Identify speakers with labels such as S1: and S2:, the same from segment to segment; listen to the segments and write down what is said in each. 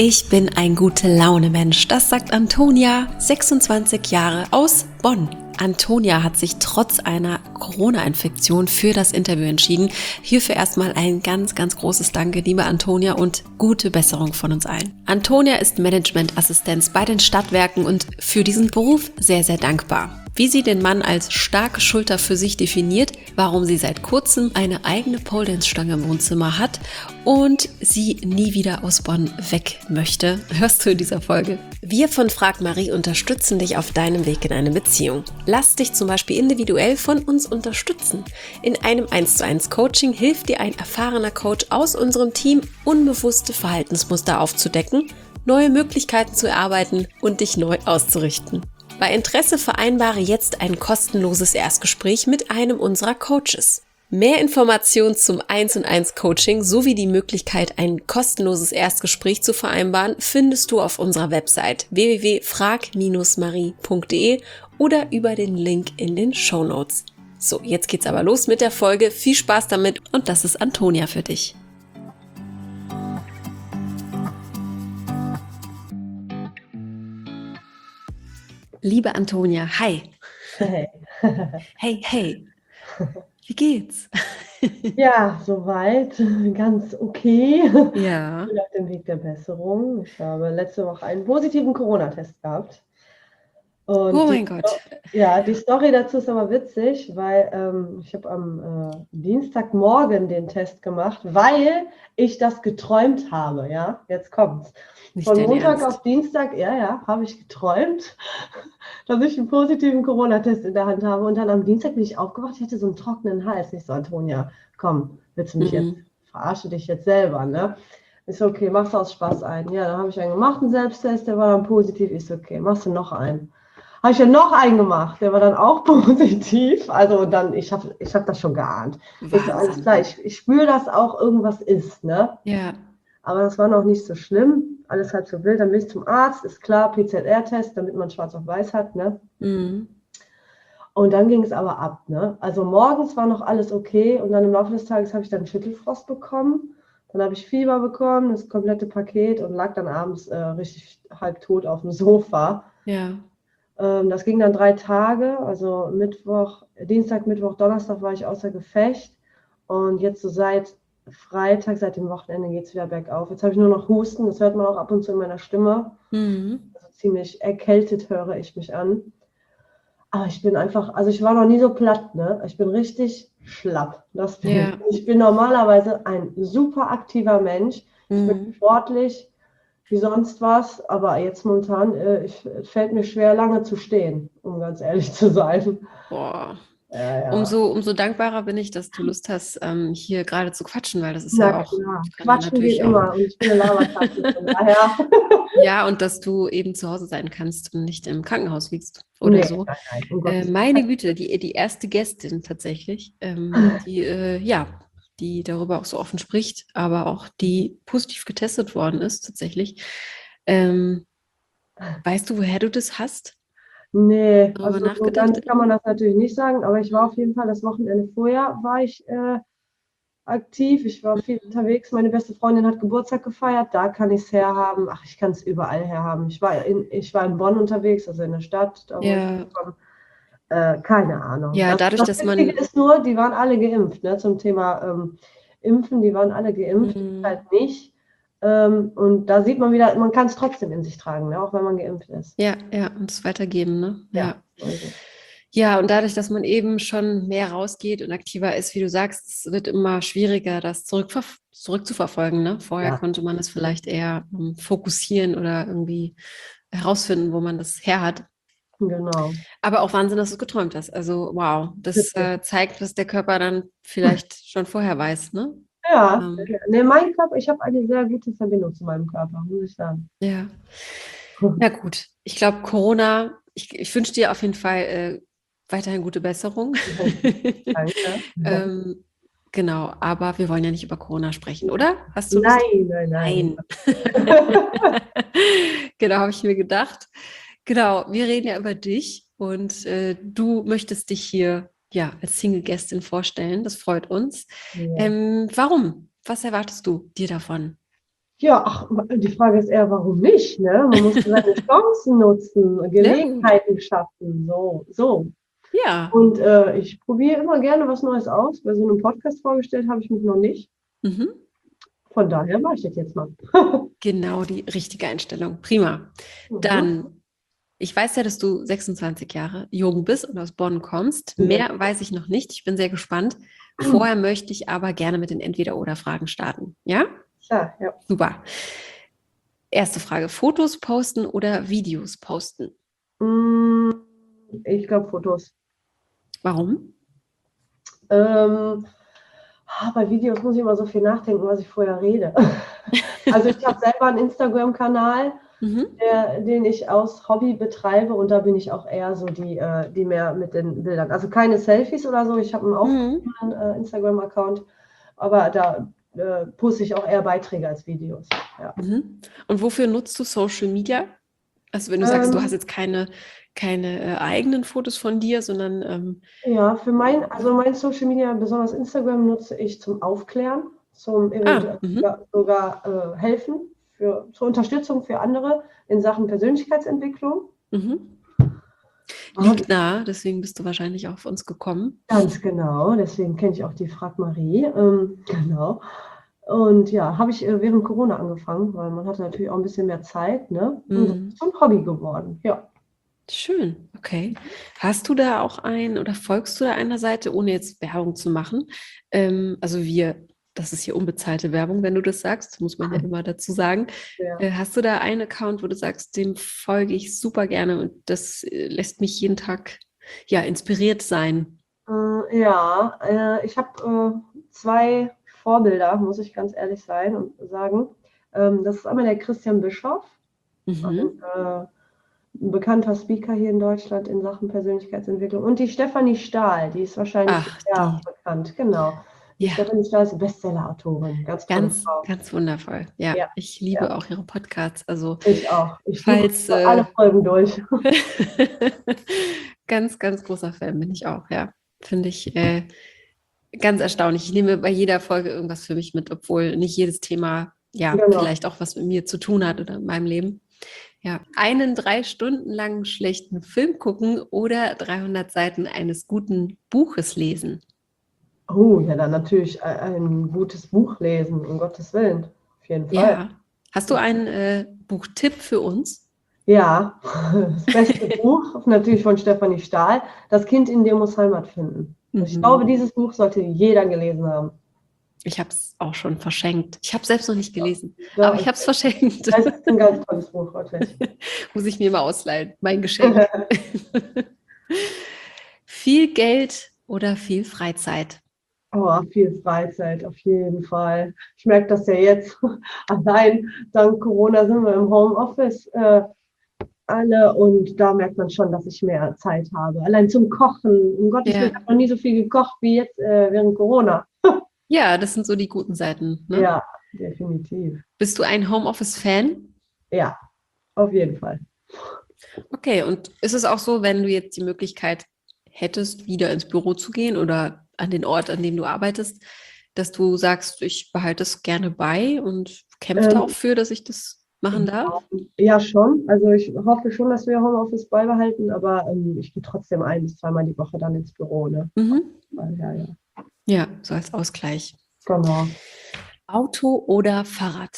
S1: Ich bin ein Gute-Laune-Mensch, das sagt Antonia, 26 Jahre aus Bonn. Antonia hat sich trotz einer Corona-Infektion für das Interview entschieden. Hierfür erstmal ein ganz, ganz großes Danke, liebe Antonia, und gute Besserung von uns allen. Antonia ist Managementassistenz bei den Stadtwerken und für diesen Beruf sehr, sehr dankbar. Wie sie den Mann als starke Schulter für sich definiert, warum sie seit kurzem eine eigene Pole-Dance-Stange im Wohnzimmer hat und sie nie wieder aus Bonn weg möchte, hörst du in dieser Folge. Wir von Frag Marie unterstützen dich auf deinem Weg in eine Beziehung. Lass dich zum Beispiel individuell von uns unterstützen. In einem 1:1 Coaching hilft dir ein erfahrener Coach aus unserem Team, unbewusste Verhaltensmuster aufzudecken, neue Möglichkeiten zu erarbeiten und dich neu auszurichten. Bei Interesse vereinbare jetzt ein kostenloses Erstgespräch mit einem unserer Coaches. Mehr Informationen zum 1:1 Coaching sowie die Möglichkeit, ein kostenloses Erstgespräch zu vereinbaren, findest du auf unserer Website www.frag-marie.de oder über den Link in den Shownotes. So, jetzt geht's aber los mit der Folge. Viel Spaß damit und das ist Antonia für dich. Liebe Antonia, hi.
S2: Hey.
S1: Hey, hey. Wie geht's?
S2: Ja, soweit ganz okay.
S1: Ja.
S2: Ich bin auf dem Weg der Besserung. Ich habe letzte Woche einen positiven Corona-Test gehabt. Und
S1: Oh mein Gott.
S2: die Story dazu ist aber witzig, weil ich habe am Dienstagmorgen den Test gemacht, weil ich das geträumt habe. Ja, jetzt kommt's.
S1: Nicht
S2: Von
S1: dein
S2: Montag
S1: Ernst.
S2: auf Dienstag, habe ich geträumt, dass ich einen positiven Corona-Test in der Hand habe. Und dann am Dienstag bin ich aufgewacht, ich hatte so einen trockenen Hals. Ich so, Antonia, komm, willst du mich jetzt, verarsche dich jetzt selber, ne? Ist so, okay, machst du aus Spaß einen. Ja, dann habe ich einen gemacht, einen Selbsttest, der war dann positiv. Ist okay, machst du noch einen. Habe ich ja noch einen gemacht, der war dann auch positiv. Also dann, ich hab das schon geahnt. Ist so, alles klar, ich spüre, dass auch irgendwas ist, ne?
S1: Ja.
S2: Aber das war noch nicht so schlimm, alles halb so wild. Dann bin ich zum Arzt, ist klar, PCR-Test, damit man schwarz auf weiß hat, ne?
S1: Mhm.
S2: Und dann ging es aber ab, ne? Also morgens war noch alles okay und dann im Laufe des Tages habe ich dann Schüttelfrost bekommen. Dann habe ich Fieber bekommen, das komplette Paket, und lag dann abends richtig halbtot auf dem Sofa.
S1: Ja.
S2: Das ging dann 3 Tage, also Dienstag, Mittwoch, Donnerstag war ich außer Gefecht. Und jetzt so seit Freitag, seit dem Wochenende geht es wieder bergauf. Jetzt habe ich nur noch Husten, das hört man auch ab und zu in meiner Stimme. Also ziemlich erkältet höre ich mich an. Aber ich bin einfach, also ich war noch nie so platt, ne? Ich bin richtig schlapp. Ich bin normalerweise ein super aktiver Mensch. Ich bin sportlich wie sonst was, aber jetzt momentan es fällt mir schwer, lange zu stehen, um ganz ehrlich zu sein.
S1: Boah.
S2: Ja.
S1: Umso dankbarer bin ich, dass du Lust hast, hier gerade zu quatschen, weil das ist
S2: Na
S1: ja auch.
S2: klar,
S1: Kann ja
S2: quatschen geht
S1: natürlich auch.
S2: immer und ich bin eine Laberkatze, von daher.
S1: Ja, und dass du eben zu Hause sein kannst und nicht im Krankenhaus liegst oder
S2: Nee,
S1: so.
S2: nein, um Gottes Willen.
S1: Meine Güte, die erste Gästin tatsächlich, die darüber auch so offen spricht, aber auch die positiv getestet worden ist tatsächlich. Weißt du, woher du das hast?
S2: Nee,
S1: Darüber
S2: also so
S1: nachgedacht?
S2: ganz kann man das natürlich nicht sagen, aber ich war auf jeden Fall das Wochenende vorher, war ich aktiv. Ich war viel unterwegs. Meine beste Freundin hat Geburtstag gefeiert, da kann ich es herhaben. Ach, ich kann es überall herhaben. Ich war in Bonn unterwegs, also in der Stadt, da wo ich komme. Keine Ahnung.
S1: Ja, dadurch,
S2: das
S1: dass
S2: Wichtige
S1: man.
S2: ist nur, die waren alle geimpft, ne? Zum Thema Impfen, die waren alle geimpft, ich halt nicht. Und da sieht man wieder, man kann es trotzdem in sich tragen, ne? Auch wenn man geimpft ist.
S1: Ja, und es weitergeben, ne?
S2: Ja, so ist es.
S1: Ja, und dadurch, dass man eben schon mehr rausgeht und aktiver ist, wie du sagst, es wird immer schwieriger, das zurückzuverfolgen, ne? Vorher konnte man es vielleicht eher fokussieren oder irgendwie herausfinden, wo man das her hat.
S2: Genau.
S1: Aber auch Wahnsinn, dass du es geträumt hast. Also, wow, das zeigt, was der Körper dann vielleicht schon vorher weiß, ne?
S2: Ja, nee, mein Körper, ich habe eine sehr gute Verbindung zu meinem Körper, muss ich sagen.
S1: Ja. Ja, gut. Ich glaube, Corona, ich wünsche dir auf jeden Fall weiterhin gute Besserung.
S2: Danke.
S1: Genau, aber wir wollen ja nicht über Corona sprechen, oder? Hast du Lust?
S2: Nein.
S1: Genau, habe ich mir gedacht. Genau, wir reden ja über dich und du möchtest dich hier als Single-Gästin vorstellen. Das freut uns.
S2: Ja.
S1: Warum? Was erwartest du dir davon?
S2: Ja, ach, die Frage ist eher, warum nicht, ne? Man muss seine Chancen nutzen,
S1: Sehr gut.
S2: Gelegenheiten schaffen, so.
S1: Ja.
S2: Und ich probiere immer gerne was Neues aus. Bei so einem Podcast vorgestellt habe ich mich noch nicht.
S1: Mhm.
S2: Von daher mache ich das jetzt mal.
S1: Genau die richtige Einstellung. Prima.
S2: Mhm.
S1: Dann, ich weiß ja, dass du 26 Jahre jung bist und aus Bonn kommst.
S2: Ja.
S1: Mehr weiß ich noch nicht. Ich bin sehr gespannt. Vorher möchte ich aber gerne mit den Entweder-oder-Fragen starten. Ja?
S2: Klar, ja.
S1: Super. Erste Frage: Fotos posten oder Videos posten?
S2: Mm, Ich glaube Fotos.
S1: Warum?
S2: Bei Videos muss ich immer so viel nachdenken, was ich vorher rede. Also ich habe selber einen Instagram-Kanal,
S1: Mhm.
S2: den ich aus Hobby betreibe und da bin ich auch eher so die mehr mit den Bildern. Also keine Selfies oder so. Ich habe einen
S1: Mhm.
S2: aufgeschriebenen Instagram-Account, aber da poste ich auch eher Beiträge als Videos. Ja.
S1: Mhm. Und wofür nutzt du Social Media? Also wenn du sagst, du hast
S2: Ähm,
S1: jetzt keine eigenen Fotos von dir, sondern
S2: ja, mein Social Media, besonders Instagram, nutze ich zum Aufklären, zum eventuell
S1: mhm.
S2: sogar helfen, zur Unterstützung für andere in Sachen Persönlichkeitsentwicklung.
S1: Mhm.
S2: Ah,
S1: Liegt nah, deswegen bist du wahrscheinlich auch auf uns gekommen.
S2: ganz genau, deswegen kenne ich auch die Frag Marie. Genau. Und ja, habe ich während Corona angefangen, weil man hatte natürlich auch ein bisschen mehr Zeit, ne? Und das
S1: Mhm.
S2: ist so ein Hobby geworden, ja.
S1: Schön, okay. Hast du da auch oder folgst du da einer Seite, ohne jetzt Werbung zu machen? Also das ist hier unbezahlte Werbung, wenn du das sagst, muss man ja immer dazu sagen.
S2: Ja.
S1: Hast du da einen Account, wo du sagst, dem folge ich super gerne und das lässt mich jeden Tag ja inspiriert sein?
S2: Ja, ich habe zwei Vorbilder, muss ich ganz ehrlich sein und sagen. Das ist einmal der Christian Bischoff,
S1: Mhm.
S2: ein bekannter Speaker hier in Deutschland in Sachen Persönlichkeitsentwicklung. Und die Stefanie Stahl, die ist wahrscheinlich
S1: Ach,
S2: sehr
S1: die,
S2: bekannt, genau. Die
S1: ja,
S2: Stefanie Stahl ist Bestseller-Autorin, ganz tolle
S1: ganz,
S2: Frau.
S1: ganz wundervoll. Ja,
S2: Ja,
S1: ich
S2: ja,
S1: liebe auch ihre Podcasts. Also,
S2: ich auch. Ich suche
S1: falls
S2: alle Folgen durch.
S1: ganz, ganz großer Fan bin ich auch, ja. Finde ich ganz erstaunlich. Ich nehme bei jeder Folge irgendwas für mich mit, obwohl nicht jedes Thema ja
S2: Genau.
S1: vielleicht auch was mit mir zu tun hat oder in meinem Leben. Ja, einen 3 Stunden langen schlechten Film gucken oder 300 Seiten eines guten Buches lesen.
S2: Oh, ja, dann natürlich ein gutes Buch lesen, um Gottes Willen. Auf jeden Fall.
S1: Ja. Hast du einen Buchtipp für uns?
S2: Ja, das beste Buch natürlich von Stefanie Stahl, Das Kind in dir muss Heimat finden. Ich glaube,
S1: Mhm.
S2: dieses Buch sollte jeder gelesen haben.
S1: Ich habe es auch schon verschenkt. Ich habe es selbst noch nicht gelesen,
S2: Doch,
S1: aber ich habe es verschenkt.
S2: es ist ein ganz tolles Buch, wirklich.
S1: Muss ich mir mal ausleihen. Mein Geschenk. Viel Geld oder viel Freizeit?
S2: Oh, viel Freizeit, auf jeden Fall. Ich merke das ja jetzt. Allein dank Corona sind wir im Homeoffice alle und da merkt man schon, dass ich mehr Zeit habe. Allein zum Kochen. Um Gottes Willen, ich
S1: Ja.
S2: habe noch nie so viel gekocht wie jetzt während Corona.
S1: Ja, das sind so die guten Seiten, ne?
S2: Ja, definitiv.
S1: Bist du ein Homeoffice-Fan?
S2: Ja, auf jeden Fall.
S1: Okay, und ist es auch so, wenn du jetzt die Möglichkeit hättest, wieder ins Büro zu gehen oder an den Ort, an dem du arbeitest, dass du sagst, ich behalte es gerne bei und kämpfe da auch
S2: Ähm,
S1: für, dass ich das machen darf?
S2: ja, schon. Also ich hoffe schon, dass wir Homeoffice beibehalten, aber ich gehe trotzdem 1 bis 2 Mal die Woche dann ins Büro, ne?
S1: Mhm.
S2: Ja, ja.
S1: Ja, so als Ausgleich.
S2: Genau.
S1: Auto oder Fahrrad?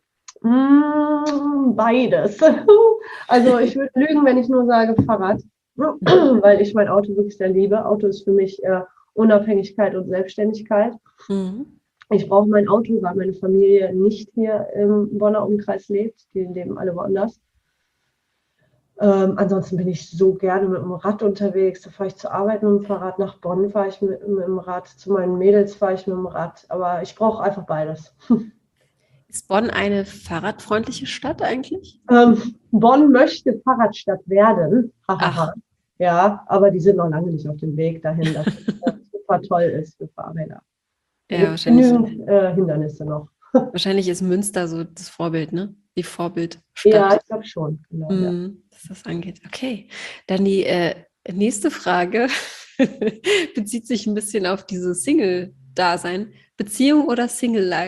S2: Beides. Also ich würde lügen, wenn ich nur sage Fahrrad, weil ich mein Auto wirklich sehr liebe. Auto ist für mich Unabhängigkeit und Selbstständigkeit.
S1: Mhm.
S2: Ich brauche mein Auto, weil meine Familie nicht hier im Bonner Umkreis lebt. Die leben alle woanders. Ansonsten bin ich so gerne mit dem Rad unterwegs. Da fahre ich zur Arbeit mit dem Fahrrad, nach Bonn fahre ich mit dem Rad, zu meinen Mädels fahre ich mit dem Rad. Aber ich brauche einfach beides.
S1: Ist Bonn eine fahrradfreundliche Stadt eigentlich?
S2: Bonn möchte Fahrradstadt werden. Hahaha.
S1: Ach,
S2: Ja, aber die sind noch lange nicht auf dem Weg dahin, dass es super toll ist für Fahrräder. Da
S1: ja,
S2: gibt es
S1: wahrscheinlich.
S2: genügend Hindernisse noch.
S1: Wahrscheinlich ist Münster so das Vorbild, ne? Die
S2: Ja,
S1: Vorbildstadt,
S2: ich glaube schon. Genau, ja.
S1: was das angeht. Okay, dann die nächste Frage bezieht sich ein bisschen auf dieses Single-Dasein. Beziehung oder Single-Life?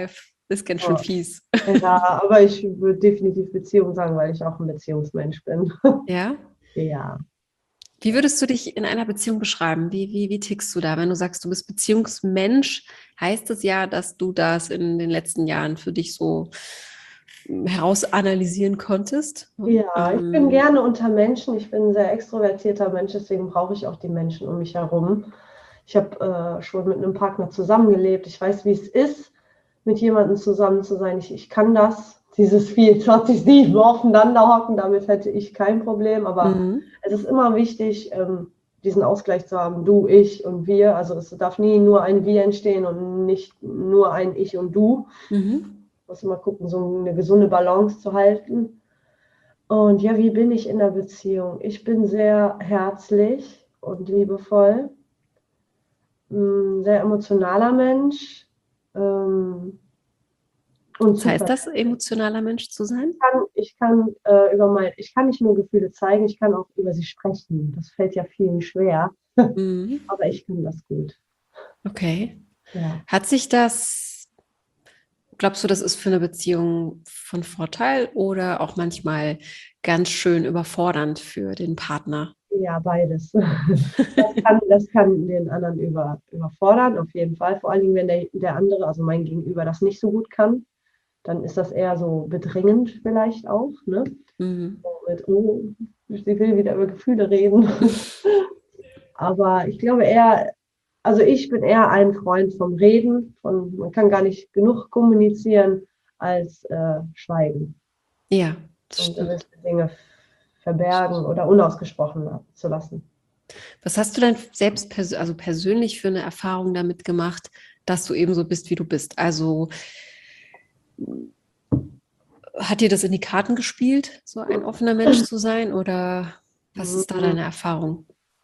S1: ist ganz schön fies.
S2: Ja, aber ich würde definitiv Beziehung sagen, weil ich auch ein Beziehungsmensch bin.
S1: Ja?
S2: Ja.
S1: Wie würdest du dich in einer Beziehung beschreiben? Wie tickst du da? Wenn du sagst, du bist Beziehungsmensch, heißt es ja, dass du das in den letzten Jahren für dich so herausanalysieren konntest.
S2: Ja, ich bin gerne unter Menschen. Ich bin ein sehr extrovertierter Mensch, deswegen brauche ich auch die Menschen um mich herum. Ich habe schon mit einem Partner zusammengelebt. Ich weiß, wie es ist, mit jemandem zusammen zu sein. Ich kann das, dieses 24/7 aufeinander hocken, damit hätte ich kein Problem. Aber es ist immer wichtig, diesen Ausgleich zu haben, du, ich und wir. Also es darf nie nur ein Wir entstehen und nicht nur ein Ich und du. Muss immer gucken, so eine gesunde Balance zu halten. Und ja, wie bin ich in der Beziehung? Ich bin sehr herzlich und liebevoll, ein sehr emotionaler Mensch. Und
S1: Was heißt das, emotionaler Mensch zu sein?
S2: ich kann nicht nur Gefühle zeigen, ich kann auch über sie sprechen. Das fällt ja vielen schwer, aber ich kann das gut.
S1: Okay.
S2: Ja.
S1: Hat sich das, glaubst du, das ist für eine Beziehung von Vorteil oder auch manchmal ganz schön überfordernd für den Partner?
S2: Ja, beides. Das kann den anderen überfordern, auf jeden Fall. Vor allen Dingen, wenn der andere, also mein Gegenüber, das nicht so gut kann, dann ist das eher so bedrängend vielleicht auch. Ne? Mit, oh, sie will wieder über Gefühle reden. Aber ich glaube eher, also ich bin eher ein Freund vom Reden, man kann gar nicht genug kommunizieren als schweigen.
S1: Ja, das
S2: Und
S1: stimmt.
S2: gewisse Dinge verbergen oder unausgesprochen zu lassen.
S1: Was hast du denn selbst persönlich für eine Erfahrung damit gemacht, dass du eben so bist, wie du bist? Also hat dir das in die Karten gespielt, so ein offener Mensch zu sein? Oder was ist da deine Erfahrung?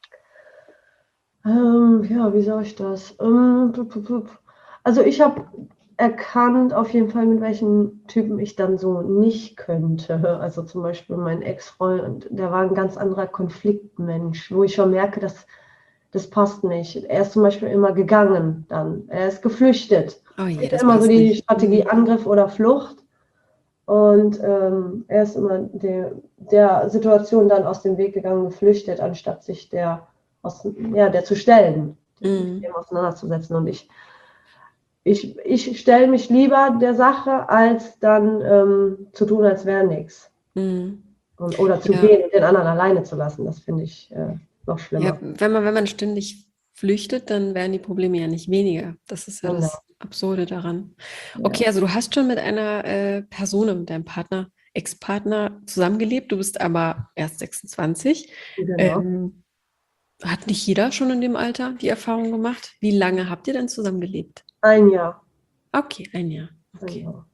S2: Ja, wie sage ich das? Also ich habe erkannt auf jeden Fall, mit welchen Typen ich dann so nicht könnte. Also zum Beispiel mein Ex-Freund, der war ein ganz anderer Konfliktmensch, wo ich schon merke, das passt nicht. Er ist zum Beispiel immer gegangen dann. Er ist geflüchtet.
S1: Oh je,
S2: Er
S1: das
S2: hat immer so
S1: passt
S2: die
S1: nicht.
S2: Strategie Angriff oder Flucht. Und er ist immer der Situation dann aus dem Weg gegangen, geflüchtet, anstatt sich der zu stellen, dem auseinanderzusetzen. Und ich stelle mich lieber der Sache, als dann zu tun, als wäre nichts. Oder zu gehen und den anderen alleine zu lassen. Das finde ich noch schlimmer.
S1: Ja, wenn man ständig flüchtet, dann werden die Probleme ja nicht weniger. Das ist ja das Absurde daran. Okay, also du hast schon mit einer Person, mit deinem Partner, Ex-Partner zusammengelebt, du bist aber erst 26.
S2: Genau.
S1: Hat nicht jeder schon in dem Alter die Erfahrung gemacht? Wie lange habt ihr denn zusammengelebt?
S2: Ein Jahr.
S1: Okay, ein Jahr. Okay.
S2: Genau.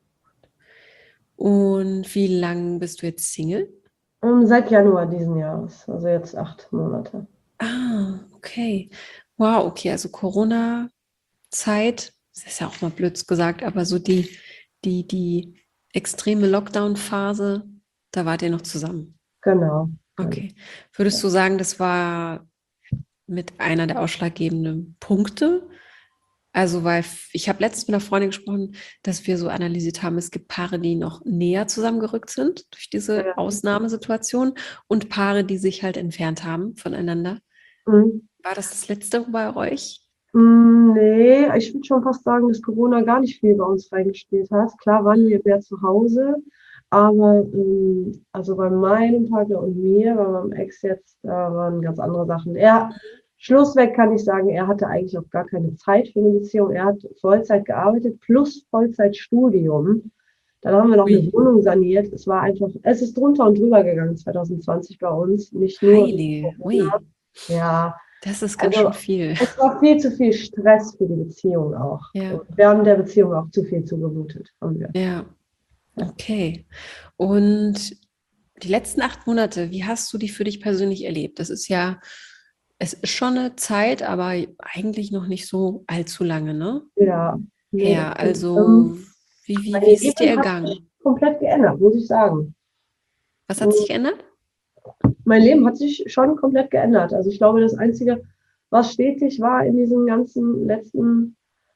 S1: Und wie lange bist du jetzt Single?
S2: Seit Januar diesen Jahres, also jetzt 8 Monate.
S1: Ah, okay. Wow, okay, also Corona-Zeit, das ist ja auch mal blöd gesagt, aber so die extreme Lockdown-Phase, da wart ihr noch zusammen.
S2: Genau.
S1: Okay. Würdest du sagen, das war mit einer der ausschlaggebenden Punkte? Also, weil ich habe letztens mit einer Freundin gesprochen, dass wir so analysiert haben, es gibt Paare, die noch näher zusammengerückt sind durch diese Ausnahmesituation und Paare, die sich halt entfernt haben voneinander. War das Letzte bei euch?
S2: Nee, ich würde schon fast sagen, dass Corona gar nicht viel bei uns reingespielt hat. Klar waren wir mehr zu Hause, aber also bei meinem Partner und mir, bei meinem Ex jetzt, da waren ganz andere Sachen. Schlussweg kann ich sagen, er hatte eigentlich auch gar keine Zeit für eine Beziehung. Er hat Vollzeit gearbeitet plus Vollzeitstudium. Dann haben wir noch eine Wohnung saniert. Es ist drunter und drüber gegangen 2020 bei uns, nicht nur
S1: Heilige,
S2: Corona. Ja,
S1: das ist ganz schön viel.
S2: es war viel zu viel Stress für die Beziehung auch.
S1: Ja.
S2: Und wir haben der Beziehung auch zu viel zugemutet, haben wir.
S1: Ja, okay. Und die letzten 8 Monate, wie hast du die für dich persönlich erlebt? Es ist schon eine Zeit, aber eigentlich noch nicht so allzu lange, ne?
S2: Ja. Nee,
S1: Ja, also wie ist es dir ergangen?
S2: hat sich komplett geändert, muss ich sagen.
S1: Was hat sich geändert?
S2: Mein Leben hat sich schon komplett geändert. Also ich glaube, das Einzige, was stetig war in diesen ganzen letzten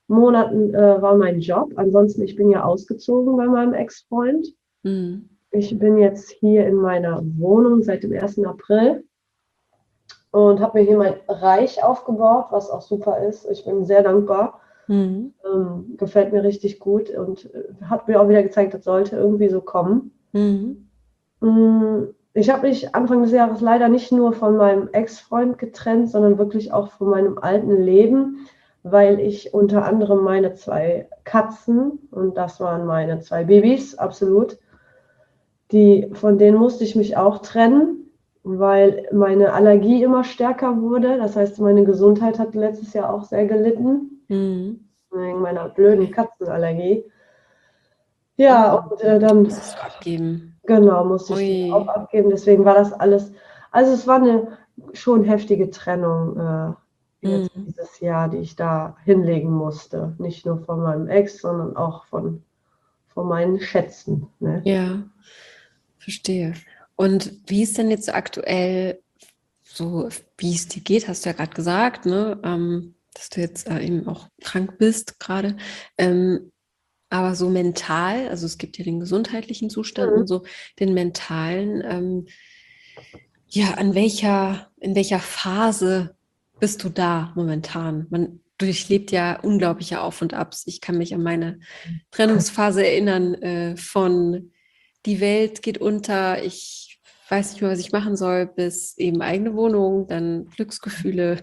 S2: Monaten war mein Job. Ansonsten, ich bin ja ausgezogen bei meinem Ex-Freund.
S1: Mhm.
S2: Ich bin jetzt hier in meiner Wohnung seit dem 1. April und habe mir hier mein Reich aufgebaut, was auch super ist. Ich bin sehr dankbar.
S1: Mhm.
S2: Gefällt mir richtig gut und hat mir auch wieder gezeigt, das sollte irgendwie so kommen.
S1: Mhm.
S2: Ich habe mich Anfang des Jahres leider nicht nur von meinem Ex-Freund getrennt, sondern wirklich auch von meinem alten Leben, weil ich unter anderem meine 2 Katzen, und das waren meine 2 Babys, absolut, von denen musste ich mich auch trennen, weil meine Allergie immer stärker wurde. Das heißt, meine Gesundheit hat letztes Jahr auch sehr gelitten,
S1: Mhm.
S2: wegen meiner blöden
S1: Okay.
S2: Katzenallergie. Ja,
S1: Oh,
S2: und
S1: die
S2: dann
S1: musstest du abgeben.
S2: genau, musste ich die auch
S1: Ui.
S2: abgeben. Deswegen war das alles, also es war eine schon heftige Trennung jetzt
S1: Mhm.
S2: dieses Jahr, die ich da hinlegen musste. Nicht nur von meinem Ex, sondern auch von meinen Schätzen. Ne?
S1: Ja, verstehe. Und wie ist denn jetzt so aktuell so, wie es dir geht, hast du ja gerade gesagt, ne? Dass du jetzt eben auch krank bist gerade. Aber so mental, also es gibt ja den gesundheitlichen Zustand
S2: Mhm.
S1: und so den mentalen, ja, in welcher Phase bist du da momentan? Man durchlebt ja unglaubliche Auf und Abs. Ich kann mich an meine Trennungsphase erinnern, von die Welt geht unter, ich weiß nicht mehr, was ich machen soll, bis eben eigene Wohnung, dann Glücksgefühle,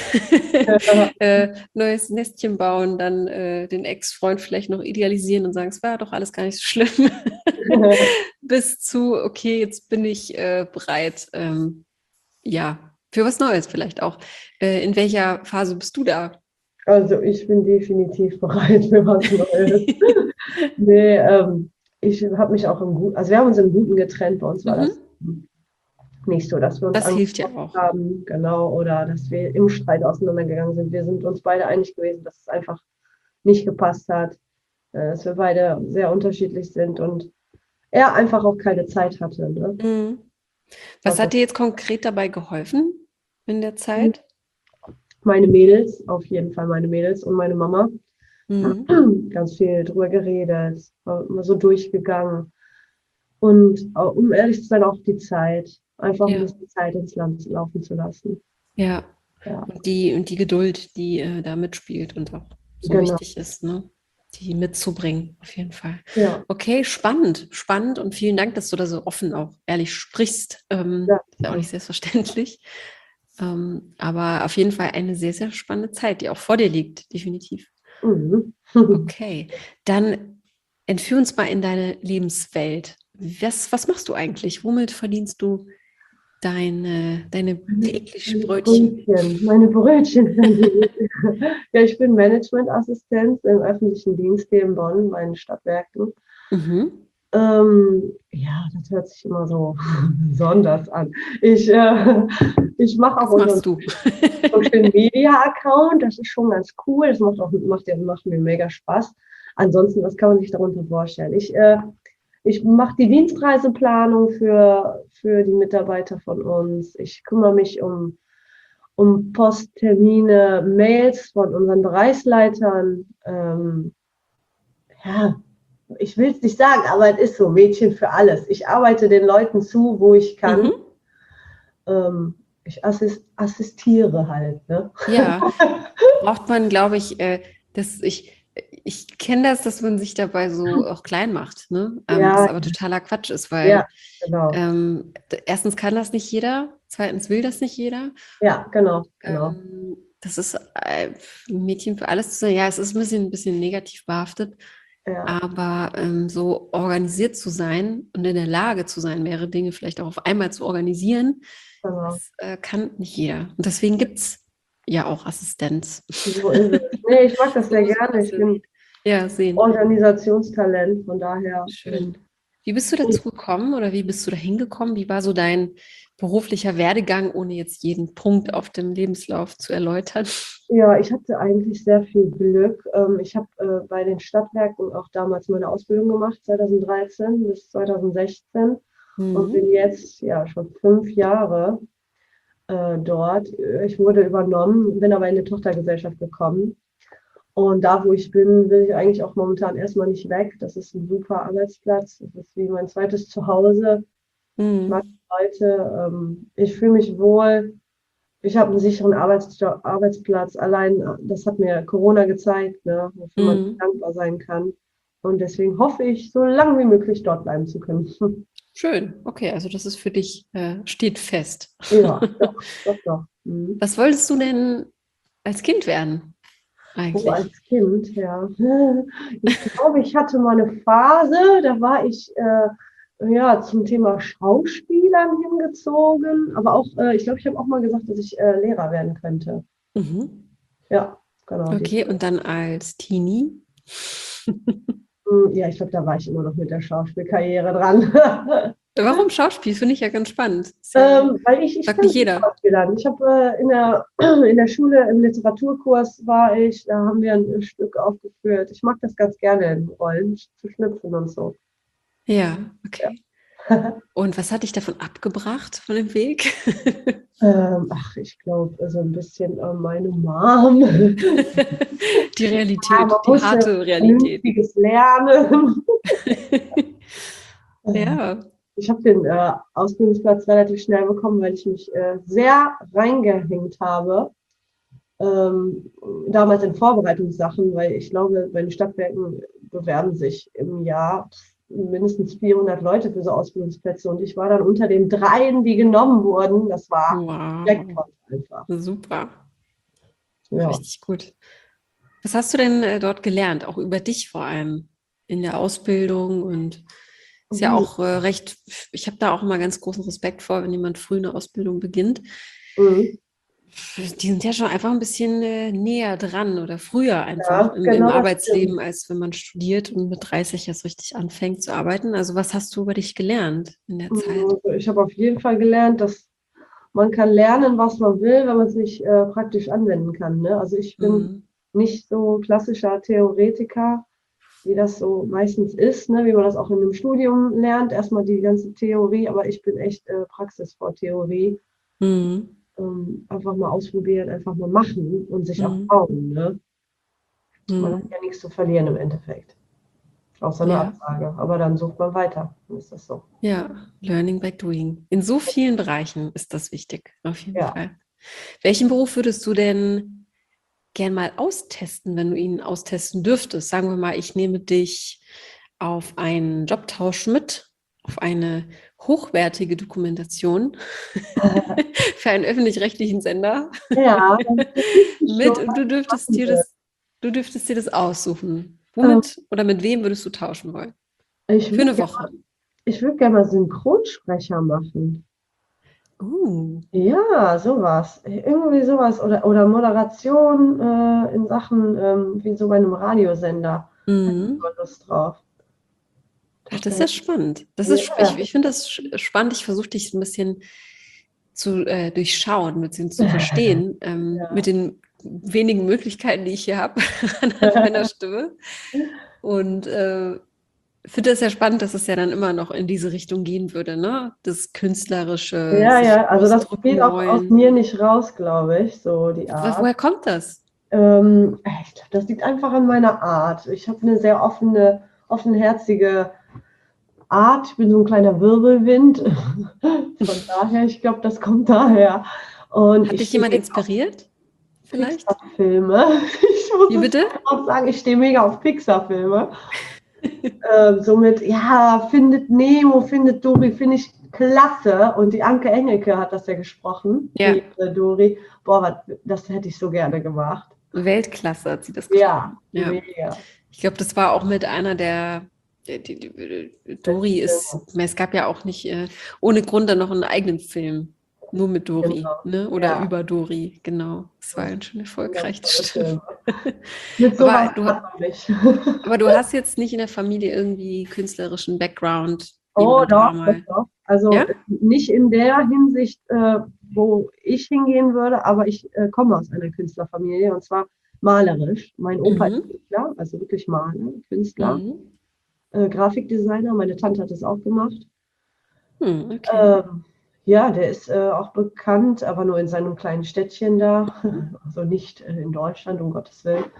S1: neues Nestchen bauen, dann den Ex-Freund vielleicht noch idealisieren und sagen, es war doch alles gar nicht so schlimm, bis zu, okay, jetzt bin ich bereit, ja, für was Neues vielleicht auch. In welcher Phase bist du da?
S2: Also ich bin definitiv bereit für was Neues. Nee, ich habe mich auch im Guten, also wir haben uns im Guten getrennt. Bei uns war das
S1: Mhm.
S2: nicht so, dass wir uns
S1: Das hilft ja
S2: angeguckt
S1: auch.
S2: haben, genau, oder dass wir im Streit auseinandergegangen sind. Wir sind uns beide einig gewesen, dass es einfach nicht gepasst hat, dass wir beide sehr unterschiedlich sind und er einfach auch keine Zeit hatte. Ne?
S1: Mhm. Was
S2: Das
S1: hat
S2: ist
S1: dir jetzt konkret dabei geholfen in der Zeit?
S2: meine Mädels, auf jeden Fall meine Mädels und meine Mama.
S1: Mhm.
S2: Ganz viel drüber geredet, mal so durchgegangen. Und um ehrlich zu sein, auch die Zeit. Einfach ein
S1: Ja,
S2: bisschen Zeit ins Land laufen zu lassen.
S1: ja.
S2: Ja,
S1: Und die Geduld, die da mitspielt und auch so
S2: genau.
S1: wichtig ist, ne? Die mitzubringen, auf jeden Fall.
S2: Ja,
S1: Okay, spannend, spannend und vielen Dank, dass du da so offen auch ehrlich sprichst.
S2: ja.
S1: Ist ja auch nicht selbstverständlich. Aber auf jeden Fall eine sehr, sehr spannende Zeit, die auch vor dir liegt, definitiv.
S2: Mhm.
S1: Okay, dann entführ uns mal in deine Lebenswelt. Was machst du eigentlich? Womit verdienst du deine täglichen Brötchen?
S2: Meine Brötchen verdienen. Ja, ich bin Managementassistent im öffentlichen Dienst hier in Bonn bei den Stadtwerken.
S1: Mhm.
S2: Ja, das hört sich immer so besonders an. Ich mache auch
S1: Was
S2: unseren
S1: machst du?
S2: Social Media Account. Das ist schon ganz cool. Das macht mir mega Spaß. Ansonsten, was kann man sich darunter vorstellen? Ich mache die Dienstreiseplanung für die Mitarbeiter von uns. Ich kümmere mich um Posttermine, Mails von unseren Bereichsleitern. Ja, ich will es nicht sagen, aber es ist so, Mädchen für alles. Ich arbeite den Leuten zu, wo ich kann.
S1: Mhm.
S2: Ich assistiere halt. Ne?
S1: Ja, braucht man, glaube ich, ich kenne das, dass man sich dabei so auch klein macht, ne? Das
S2: Ja,
S1: aber totaler Quatsch ist,
S2: ja,
S1: weil
S2: genau.
S1: erstens kann das nicht jeder, zweitens will das nicht jeder.
S2: Ja, genau, genau.
S1: Das ist ein Mädchen für alles zu sein. Ja, es ist ein bisschen negativ behaftet,
S2: Ja,
S1: aber so organisiert zu sein und in der Lage zu sein, mehrere Dinge vielleicht auch auf einmal zu organisieren,
S2: genau.
S1: das kann nicht jeder. Und deswegen gibt es ja auch Assistenz.
S2: So ist es. Nee, ich mag das
S1: So
S2: sehr
S1: muss man
S2: gerne.
S1: das
S2: Ich
S1: ja sehen.
S2: bin
S1: Ja, sehen.
S2: Organisationstalent, von daher.
S1: Schön. Wie bist du dazu gekommen oder wie bist du da hingekommen? Wie war so dein beruflicher Werdegang, ohne jetzt jeden Punkt auf dem Lebenslauf zu erläutern?
S2: Ja, ich hatte eigentlich sehr viel Glück. Ich habe bei den Stadtwerken auch damals meine Ausbildung gemacht, 2013 bis 2016 und
S1: Mhm.
S2: bin jetzt ja schon 5 Jahre dort. Ich wurde übernommen, bin aber in eine Tochtergesellschaft gekommen. Und da, wo ich bin, will ich eigentlich auch momentan erstmal nicht weg. Das ist ein super Arbeitsplatz. Das ist wie mein zweites Zuhause. Ich mag
S1: Mhm.
S2: die Leute. Ich fühle mich wohl. Ich habe einen sicheren Arbeitsplatz. Allein das hat mir Corona gezeigt, ne, wofür man
S1: Mhm.
S2: dankbar sein kann. Und deswegen hoffe ich, so lange wie möglich dort bleiben zu können.
S1: Schön. Okay, also das ist für dich, steht fest.
S2: Ja, doch, doch, doch. Mhm.
S1: Was wolltest du denn als Kind werden
S2: Oh,
S1: eigentlich?
S2: als Kind, ja. Ich glaube, ich hatte mal eine Phase, da war ich ja, zum Thema Schauspielern hingezogen. Aber auch, ich glaube, ich habe auch mal gesagt, dass ich Lehrer werden könnte.
S1: Mhm.
S2: Ja, genau.
S1: Okay, und dann als Teenie?
S2: Ja, ich glaube, da war ich immer noch mit der Schauspielkarriere dran.
S1: Warum Schauspiel? Finde ich ja ganz spannend. Ist ja,
S2: Weil ich
S1: sagt
S2: kann
S1: nicht
S2: gut
S1: jeder.
S2: Schauspielern. Ich habe in der Schule, im Literaturkurs war ich, da haben wir ein Stück aufgeführt. Ich mag das ganz gerne in Rollen zu schlüpfen und so.
S1: Ja,
S2: Ja.
S1: okay. Und was hat dich davon abgebracht, von dem Weg?
S2: Ach, ich glaube, so ein bisschen meine Mom.
S1: Die
S2: Ja, man
S1: Realität, die
S2: muss ja
S1: harte Realität.
S2: Vernünftiges lernen.
S1: Ja.
S2: Ich habe den Ausbildungsplatz relativ schnell bekommen, weil ich mich sehr reingehängt habe. Ähm, Damals in Vorbereitungssachen, weil ich glaube, bei den Stadtwerken bewerben sich im Jahr mindestens 400 Leute für so Ausbildungsplätze und ich war dann unter den dreien, die genommen wurden. Das war
S1: Wow.
S2: Jackpot einfach.
S1: Super.
S2: Ja.
S1: Richtig gut. Was hast du denn dort gelernt? Auch über dich vor allem in der Ausbildung und ist ja
S2: Mhm.
S1: auch recht, ich habe da auch immer ganz großen Respekt vor, wenn jemand früh eine Ausbildung beginnt.
S2: Mhm.
S1: Die sind ja schon einfach ein bisschen näher dran oder früher einfach
S2: Ja,
S1: im
S2: genau das
S1: Arbeitsleben,
S2: stimmt.
S1: als wenn man studiert und mit 30 erst richtig anfängt zu arbeiten. Also was hast du über dich gelernt in der Zeit?
S2: Also ich habe auf jeden Fall gelernt, dass man kann lernen, was man will, wenn man es nicht praktisch anwenden kann. Ne? Also ich bin
S1: Mhm.
S2: nicht so klassischer Theoretiker, wie das so meistens ist, ne? Wie man das auch in einem Studium lernt. Erstmal die ganze Theorie, aber ich bin echt Praxis vor Theorie.
S1: Mhm.
S2: Einfach mal ausprobieren, einfach mal machen und sich auch
S1: Mhm.
S2: trauen. Ne? Man hat
S1: Mhm.
S2: ja nichts zu verlieren im Endeffekt, außer eine
S1: Ja.
S2: Absage. Aber dann sucht man weiter. Dann ist das so.
S1: Ja, Learning by Doing. In so vielen Bereichen ist das wichtig, auf jeden
S2: Ja.
S1: Fall. Welchen Beruf würdest du denn gern mal austesten, wenn du ihn austesten dürftest? Sagen wir mal, ich nehme dich auf einen Jobtausch mit, auf eine hochwertige Dokumentation für einen öffentlich-rechtlichen Sender
S2: Ja, das wüsste ich schon,
S1: mit und
S2: was ich machen will.
S1: du dürftest dir das aussuchen.
S2: Ähm,
S1: Womit oder mit wem würdest du tauschen wollen?
S2: Ich
S1: Für
S2: würde
S1: eine Woche.
S2: gerne mal Synchronsprecher machen.
S1: Uh.
S2: Ja, sowas. Irgendwie sowas. Oder Moderation in Sachen, wie so bei einem Radiosender. Hätte ich
S1: Mhm.
S2: mal Lust drauf.
S1: Ach,
S2: Das
S1: das ist
S2: wäre,
S1: ja spannend.
S2: ja,
S1: Ich finde das spannend. Ich versuche dich so ein bisschen zu durchschauen, ein bisschen zu verstehen, mit
S2: ja.
S1: den wenigen Möglichkeiten, die ich hier habe, anhand meiner Stimme. Und finde das ja spannend, dass es ja dann immer noch in diese Richtung gehen würde, ne? Das Künstlerische,
S2: Ja,
S1: sich
S2: ja, also das geht
S1: ausdrücken
S2: auch aus
S1: wollen.
S2: mir nicht raus, glaube ich, so die Art.
S1: Woher kommt das?
S2: Ich glaube, das liegt einfach an meiner Art. Ich habe eine sehr offenherzige Art. Ich bin so ein kleiner Wirbelwind. Von daher, ich glaube, das kommt daher. Und
S1: Hat
S2: ich
S1: dich
S2: stehe
S1: jemand
S2: mega auf
S1: inspiriert? Vielleicht?
S2: Pixar-Filme. Ich muss
S1: Wie
S2: es
S1: bitte?
S2: einfach sagen, ich stehe mega auf Pixar-Filme. Somit, ja, Findet Nemo, Findet Dory, finde ich klasse. Und die Anke Engelke hat das ja gesprochen,
S1: Ja,
S2: die Dory. Boah, das hätte ich so gerne gemacht.
S1: Weltklasse hat sie das
S2: Ja,
S1: gesprochen. Ja.
S2: mega.
S1: Ich glaube, das war auch mit einer Dori
S2: Besten
S1: ist,
S2: Filme.
S1: es gab ja auch nicht ohne Grund dann noch einen eigenen Film, nur mit Dori,
S2: Genau.
S1: ne? Oder
S2: Ja,
S1: über Dori, genau. Das war
S2: das
S1: ein schon
S2: sind ganz
S1: erfolgreich, das
S2: tolle
S1: stimmt.
S2: Filme. Mit sowas
S1: Aber du,
S2: hat man mich.
S1: aber du hast jetzt nicht in der Familie irgendwie künstlerischen Background.
S2: Oh,
S1: Jemand war
S2: doch, doch,
S1: mal.
S2: doch. Also
S1: Ja?
S2: nicht in der Hinsicht, wo ich hingehen würde, aber ich komme aus einer Künstlerfamilie und zwar malerisch. Mein Opa ist
S1: Mhm.
S2: Künstler, also wirklich Maler, Künstler,
S1: Mhm.
S2: Grafikdesigner. Meine Tante hat das auch gemacht.
S1: Hm, okay.
S2: Ähm, ja, der ist auch bekannt, aber nur in seinem kleinen Städtchen da, also nicht in Deutschland, um Gottes Willen.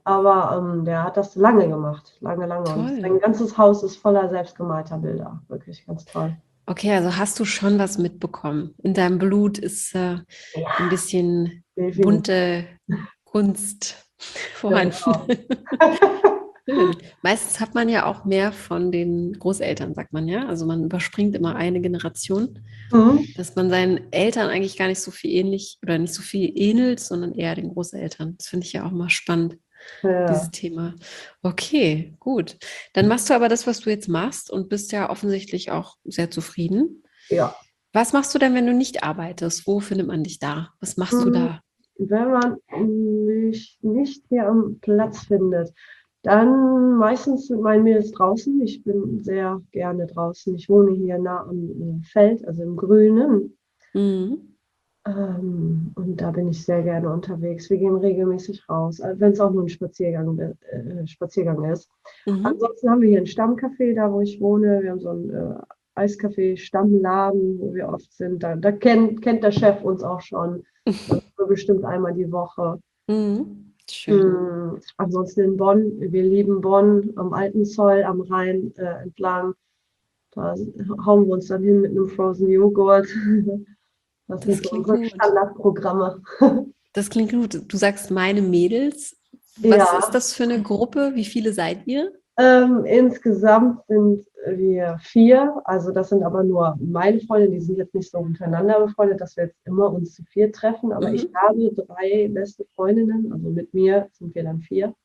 S2: Aber der hat das lange gemacht, lange, lange. Und
S1: Toll.
S2: sein ganzes Haus ist voller selbstgemalter Bilder. Wirklich ganz toll.
S1: Okay, also hast du schon was mitbekommen. In deinem Blut ist ein
S2: Ja,
S1: bisschen
S2: definitiv.
S1: bunte Kunst vorhanden.
S2: Genau.
S1: Schön. Meistens hat man ja auch mehr von den Großeltern, sagt man ja. Also man überspringt immer eine Generation,
S2: Mhm.
S1: dass man seinen Eltern eigentlich gar nicht so viel ähnlich oder nicht so viel ähnelt, sondern eher den Großeltern. Das finde ich ja auch mal spannend, dieses
S2: Ja,
S1: Thema. Okay, gut. Dann machst du aber das, was du jetzt machst und bist ja offensichtlich auch sehr zufrieden.
S2: ja.
S1: Was machst du denn, wenn du nicht arbeitest? Wo findet man dich da? Was machst du
S2: Mhm.
S1: da?
S2: Wenn man mich nicht hier am Platz findet, dann meistens mit meinen Mädels draußen. Ich bin sehr gerne draußen. Ich wohne hier nah am Feld, also im Grünen.
S1: Mhm.
S2: Und da bin ich sehr gerne unterwegs. Wir gehen regelmäßig raus, wenn es auch nur ein Spaziergang ist.
S1: Mhm.
S2: Ansonsten haben wir hier ein Stammcafé, da wo ich wohne. Wir haben so einen Eiscafé-Stammladen, wo wir oft sind. Da kennt der Chef uns auch schon. Da sind wir bestimmt einmal die Woche.
S1: Mhm. Schön.
S2: Ansonsten in Bonn. Wir lieben Bonn am Alten Zoll, am Rhein entlang. Da hauen wir uns dann hin mit einem Frozen Joghurt. Das sind
S1: Das
S2: so
S1: klingt
S2: unsere
S1: gut.
S2: Standardprogramme.
S1: Das klingt gut. Du sagst meine Mädels. Was ist
S2: Ja,
S1: das für eine Gruppe? Wie viele seid ihr?
S2: insgesamt sind wir 4. Also das sind aber nur meine Freunde, die sind jetzt nicht so untereinander befreundet, dass wir jetzt immer uns zu 4 treffen. Aber ich
S1: Mhm.
S2: habe 3 beste Freundinnen, also mit mir sind wir dann 4.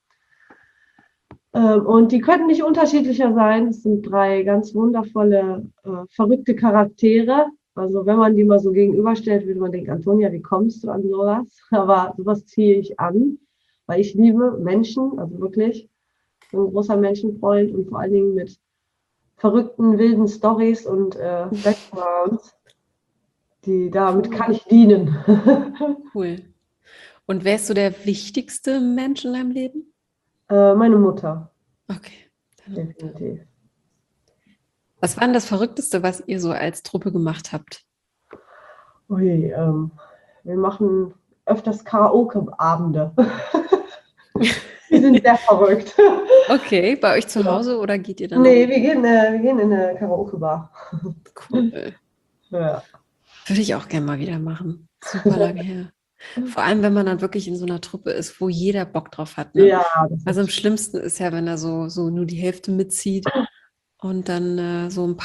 S2: Und die könnten nicht unterschiedlicher sein. Es sind 3 ganz wundervolle, verrückte Charaktere. Also wenn man die mal so gegenüberstellt, würde man denken, Antonia, wie kommst du an sowas? Aber sowas ziehe ich an, weil ich liebe Menschen, also wirklich bin ein großer Menschenfreund und vor allen Dingen mit verrückten, wilden Stories und Backgrounds, damit kann
S1: Cool.
S2: ich dienen.
S1: Cool. Und wer ist so der wichtigste Mensch in deinem Leben?
S2: Meine Mutter,
S1: Okay. Deine Mutter.
S2: definitiv.
S1: Was war denn das Verrückteste, was ihr so als Truppe gemacht habt?
S2: Ui, wir machen öfters Karaoke-Abende. Die sind sehr verrückt.
S1: Okay, bei euch zu
S2: Ja.
S1: Hause oder geht ihr dann auch?
S2: Nee, wir gehen in eine Karaoke-Bar.
S1: Cool.
S2: Ja.
S1: Würde ich auch gerne mal wieder machen. Super lange her. Vor allem, wenn man dann wirklich in so einer Truppe ist, wo jeder Bock drauf hat, ne?
S2: Ja, das
S1: Also am
S2: ist
S1: schlimmsten ist ja, wenn er so nur die Hälfte mitzieht und dann so ein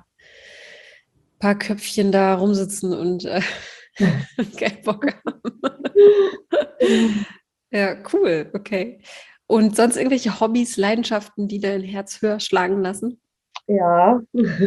S1: paar Köpfchen da rumsitzen und keinen Bock haben.
S2: schön.
S1: Ja, cool, okay. Und sonst irgendwelche Hobbys, Leidenschaften, die dein Herz höher schlagen lassen?
S2: Ja,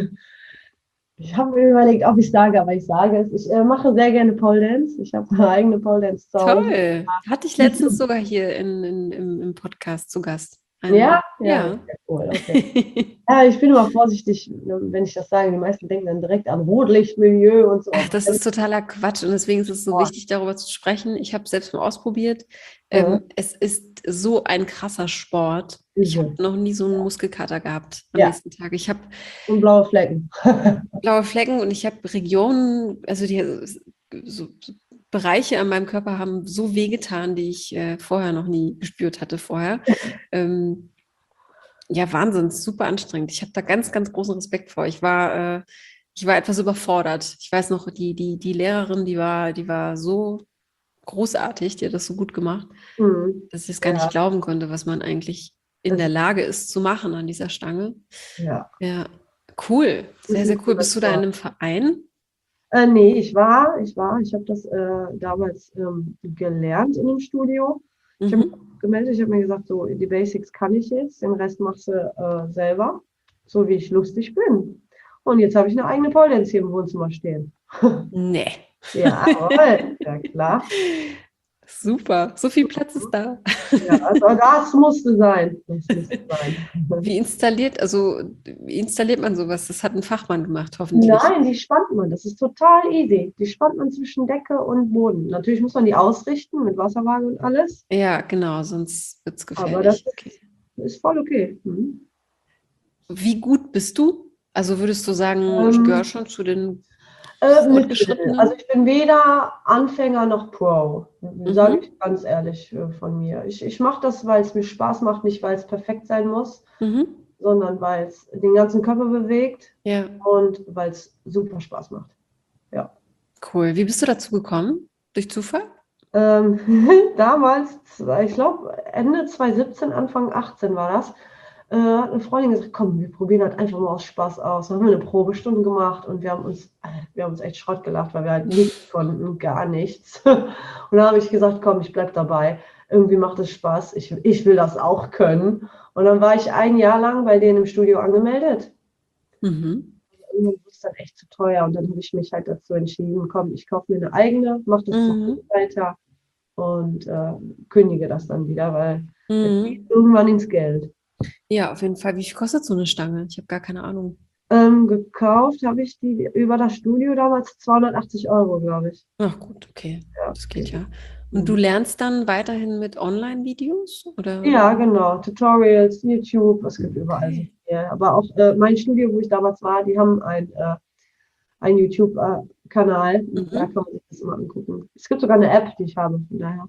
S2: ich habe mir überlegt, ob ich sage, aber ich sage es. Ich mache sehr gerne Pole Dance. Ich habe eine eigene Pole Dance zu Hause.
S1: Toll. Hatte ich
S2: Nicht
S1: letztens
S2: so,
S1: sogar hier im Podcast zu Gast.
S2: ja,
S1: Einmal.
S2: ja, das
S1: Ja.
S2: ist sehr cool. Okay. Ja, ich bin immer vorsichtig, wenn ich das sage. Die meisten denken dann direkt an Rotlichtmilieu und so.
S1: Ach, das ist totaler Quatsch und deswegen ist es so
S2: Aber,
S1: wichtig, darüber zu sprechen. Ich habe es selbst mal ausprobiert.
S2: äh,
S1: Es ist so ein krasser Sport.
S2: ist
S1: Ich habe
S2: so.
S1: noch nie so einen Muskelkater gehabt am
S2: Ja,
S1: nächsten Tag. Ich habe
S2: und blaue Flecken.
S1: blaue Flecken und ich habe Regionen, also die so Bereiche an meinem Körper haben so wehgetan, die ich vorher noch nie gespürt hatte vorher. Ähm, ja, Wahnsinn, super anstrengend. Ich habe da ganz, ganz großen Respekt vor. Ich war etwas überfordert. Ich weiß noch, die Lehrerin, die war so großartig, die hat das so gut gemacht,
S2: Mhm.
S1: dass ich es gar nicht
S2: Ja,
S1: glauben konnte, was man eigentlich in
S2: das,
S1: der Lage ist zu machen an dieser Stange.
S2: ja,
S1: Ja, cool,
S2: ist
S1: sehr, sehr cool. Bist du da in
S2: Motivation.
S1: einem Verein?
S2: Nee, ich habe das damals gelernt in dem Studio. Ich habe mich
S1: Mhm.
S2: gemeldet, ich habe mir gesagt, so, die Basics kann ich jetzt, den Rest machst du selber, so wie ich lustig bin. Und jetzt habe ich eine eigene Pole Dance hier im Wohnzimmer stehen.
S1: Nee.
S2: Jawohl, ja klar.
S1: Super, so viel Platz ist da.
S2: Ja, also das musste sein. Das musste sein.
S1: Wie installiert man sowas? Das hat ein Fachmann gemacht, hoffentlich.
S2: Nein, die spannt man. Das ist total easy. Die spannt man zwischen Decke und Boden. Natürlich muss man die ausrichten mit Wasserwaage und alles,
S1: Ja, genau, sonst wird es
S2: aber das
S1: gefährlich. Okay.
S2: ist voll okay. Mhm.
S1: Wie gut bist du? Also würdest du sagen, ich gehöre
S2: Ähm,
S1: schon zu den.
S2: Mittel. Also ich bin weder Anfänger noch Pro, sage ich ganz ehrlich von mir. Ich mache das, weil es mir Spaß macht, nicht weil es perfekt sein muss, sondern weil es den ganzen Körper bewegt und weil es super Spaß macht. Ja.
S1: Cool. Wie bist du dazu gekommen? Durch Zufall?
S2: Damals, ich glaube Ende 2017, Anfang 18 war das, hat eine Freundin gesagt, komm, wir probieren halt einfach mal aus Spaß aus. Dann haben wir eine Probestunde gemacht und wir haben uns echt Schrott gelacht, weil wir halt nichts konnten, gar nichts. Und dann habe ich gesagt, komm, ich bleib dabei. Irgendwie macht es Spaß, ich will das auch können. Und dann war ich ein Jahr lang bei denen im Studio angemeldet. Irgendwann wurde es dann echt zu teuer und dann habe ich mich halt dazu entschieden, komm, ich kaufe mir eine eigene, mache das noch weiter und kündige das dann wieder, weil es geht irgendwann ins Geld.
S1: Ja, auf jeden Fall. Wie viel kostet so eine Stange? Ich habe gar keine Ahnung.
S2: Gekauft habe ich die über das Studio damals 280 Euro, glaube ich.
S1: Ach gut, okay.
S2: Ja,
S1: Das geht ja. Und du lernst dann weiterhin mit Online-Videos? Oder?
S2: Ja, genau. Tutorials, YouTube, es gibt überall so viel. Aber auch mein Studio, wo ich damals war, die haben ein YouTube-Kanal. Da kann man sich das immer angucken. Es gibt sogar eine App, die ich habe, von daher.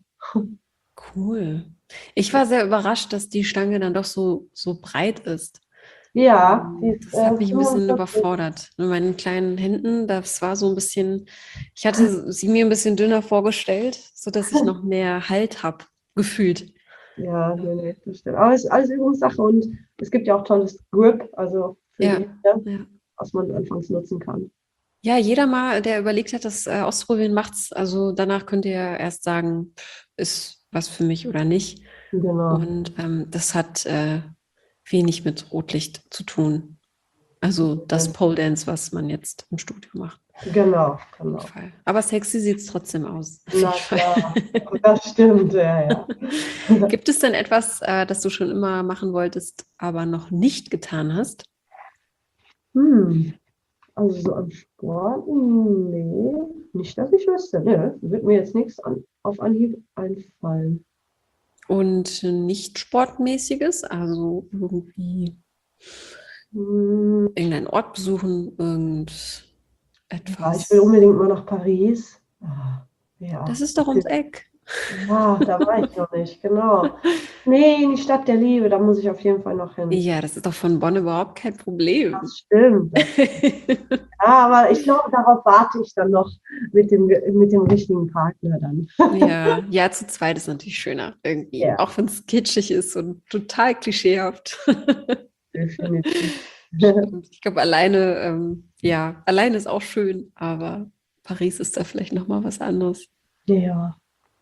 S1: Cool. Ich war sehr überrascht, dass die Stange dann doch so breit ist.
S2: Ja,
S1: Das hat mich ein bisschen
S2: 45.
S1: überfordert. Mit meinen kleinen Händen, das war so ein bisschen, ich hatte sie mir ein bisschen dünner vorgestellt, sodass ich noch mehr Halt habe, gefühlt.
S2: Ja, nee, das stimmt. Aber es ist alles Übungssache und es gibt ja auch tolles Grip, also für die Hände, was man anfangs nutzen kann.
S1: Ja, jeder mal, der überlegt hat, das auszuprobieren, macht's. Also danach könnt ihr erst sagen, ist was für mich oder nicht.
S2: Genau.
S1: Und das hat wenig mit Rotlicht zu tun. Also das Pole Dance, was man jetzt im Studio macht.
S2: Genau.
S1: Aber sexy sieht es trotzdem aus.
S2: Na klar, das stimmt, ja.
S1: Gibt es denn etwas, das du schon immer machen wolltest, aber noch nicht getan hast?
S2: Also so am Sport, nee, nicht, dass ich wüsste. Ne, wird mir jetzt nichts auf Anhieb einfallen.
S1: Und nicht sportmäßiges, also irgendwie irgendeinen Ort besuchen, irgendetwas.
S2: Ja, ich will unbedingt mal nach Paris. Ja.
S1: Das ist doch ums Eck.
S2: Ja, da war ich noch nicht, genau. Nee, in die Stadt der Liebe, da muss ich auf jeden Fall noch hin.
S1: Ja, das ist doch von Bonn überhaupt kein Problem.
S2: Das stimmt. Ja, aber ich glaube, darauf warte ich dann noch mit dem richtigen Partner dann.
S1: Ja, zu zweit ist natürlich schöner irgendwie.
S2: Ja.
S1: Auch wenn es kitschig ist und total klischeehaft.
S2: Definitiv.
S1: Ich glaube, alleine ist auch schön, aber Paris ist da vielleicht nochmal was anderes.
S2: Ja.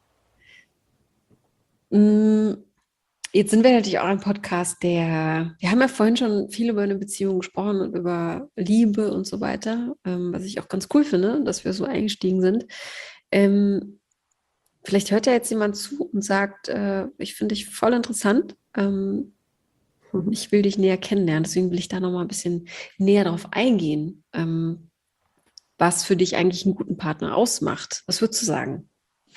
S1: Jetzt sind wir natürlich auch ein Podcast, wir haben ja vorhin schon viel über eine Beziehung gesprochen und über Liebe und so weiter, was ich auch ganz cool finde, dass wir so eingestiegen sind. Vielleicht hört ja jetzt jemand zu und sagt, ich finde dich voll interessant. Ich will dich näher kennenlernen, deswegen will ich da nochmal ein bisschen näher drauf eingehen, was für dich eigentlich einen guten Partner ausmacht. Was würdest du sagen?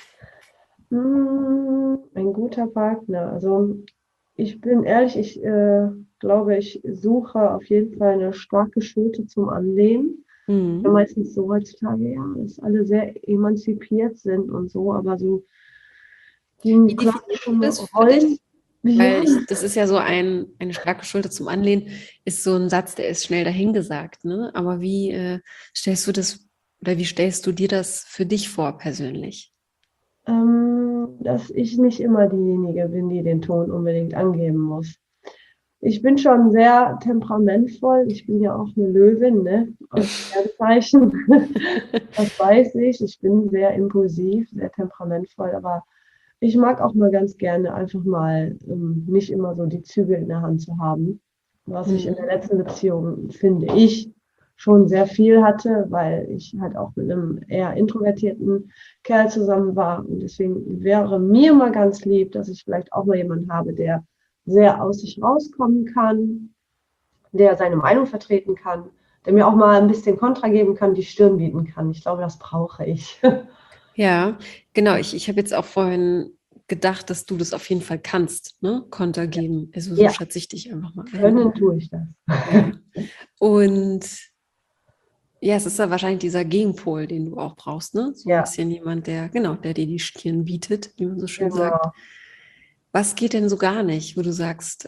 S2: Ein guter Partner. Also ich bin ehrlich, ich glaube, ich suche auf jeden Fall eine starke Schulter zum Anlehnen. Ja, meistens so heutzutage, ja, dass alle sehr emanzipiert sind und so, aber so
S1: Wie definierst du das für dich? Weil das ist ja so eine starke Schulter zum Anlehnen, ist so ein Satz, der ist schnell dahingesagt, ne? Aber wie stellst du das oder wie stellst du dir das für dich vor persönlich?
S2: Dass ich nicht immer diejenige bin, die den Ton unbedingt angeben muss. Ich bin schon sehr temperamentvoll. Ich bin ja auch eine Löwin, ne? Als Sternzeichen. Das weiß ich. Ich bin sehr impulsiv, sehr temperamentvoll, aber ich mag auch mal ganz gerne einfach mal nicht immer so die Zügel in der Hand zu haben. Was ich in der letzten Beziehung, finde ich, schon sehr viel hatte, weil ich halt auch mit einem eher introvertierten Kerl zusammen war. Und deswegen wäre mir mal ganz lieb, dass ich vielleicht auch mal jemanden habe, der sehr aus sich rauskommen kann, der seine Meinung vertreten kann, der mir auch mal ein bisschen Kontra geben kann, die Stirn bieten kann. Ich glaube, das brauche ich.
S1: Ja, genau. Ich habe jetzt auch vorhin gedacht, dass du das auf jeden Fall kannst, ne? Konter geben. Also so schätze ich dich einfach mal ein.
S2: Können tue ich das.
S1: Ja. Und Ja, es ist ja wahrscheinlich dieser Gegenpol, den du auch brauchst, ne? So ein
S2: Ja,
S1: bisschen jemand, der, genau, der dir die Stirn bietet, wie man so schön sagt.
S2: genau.
S1: Was geht denn so gar nicht, wo du sagst,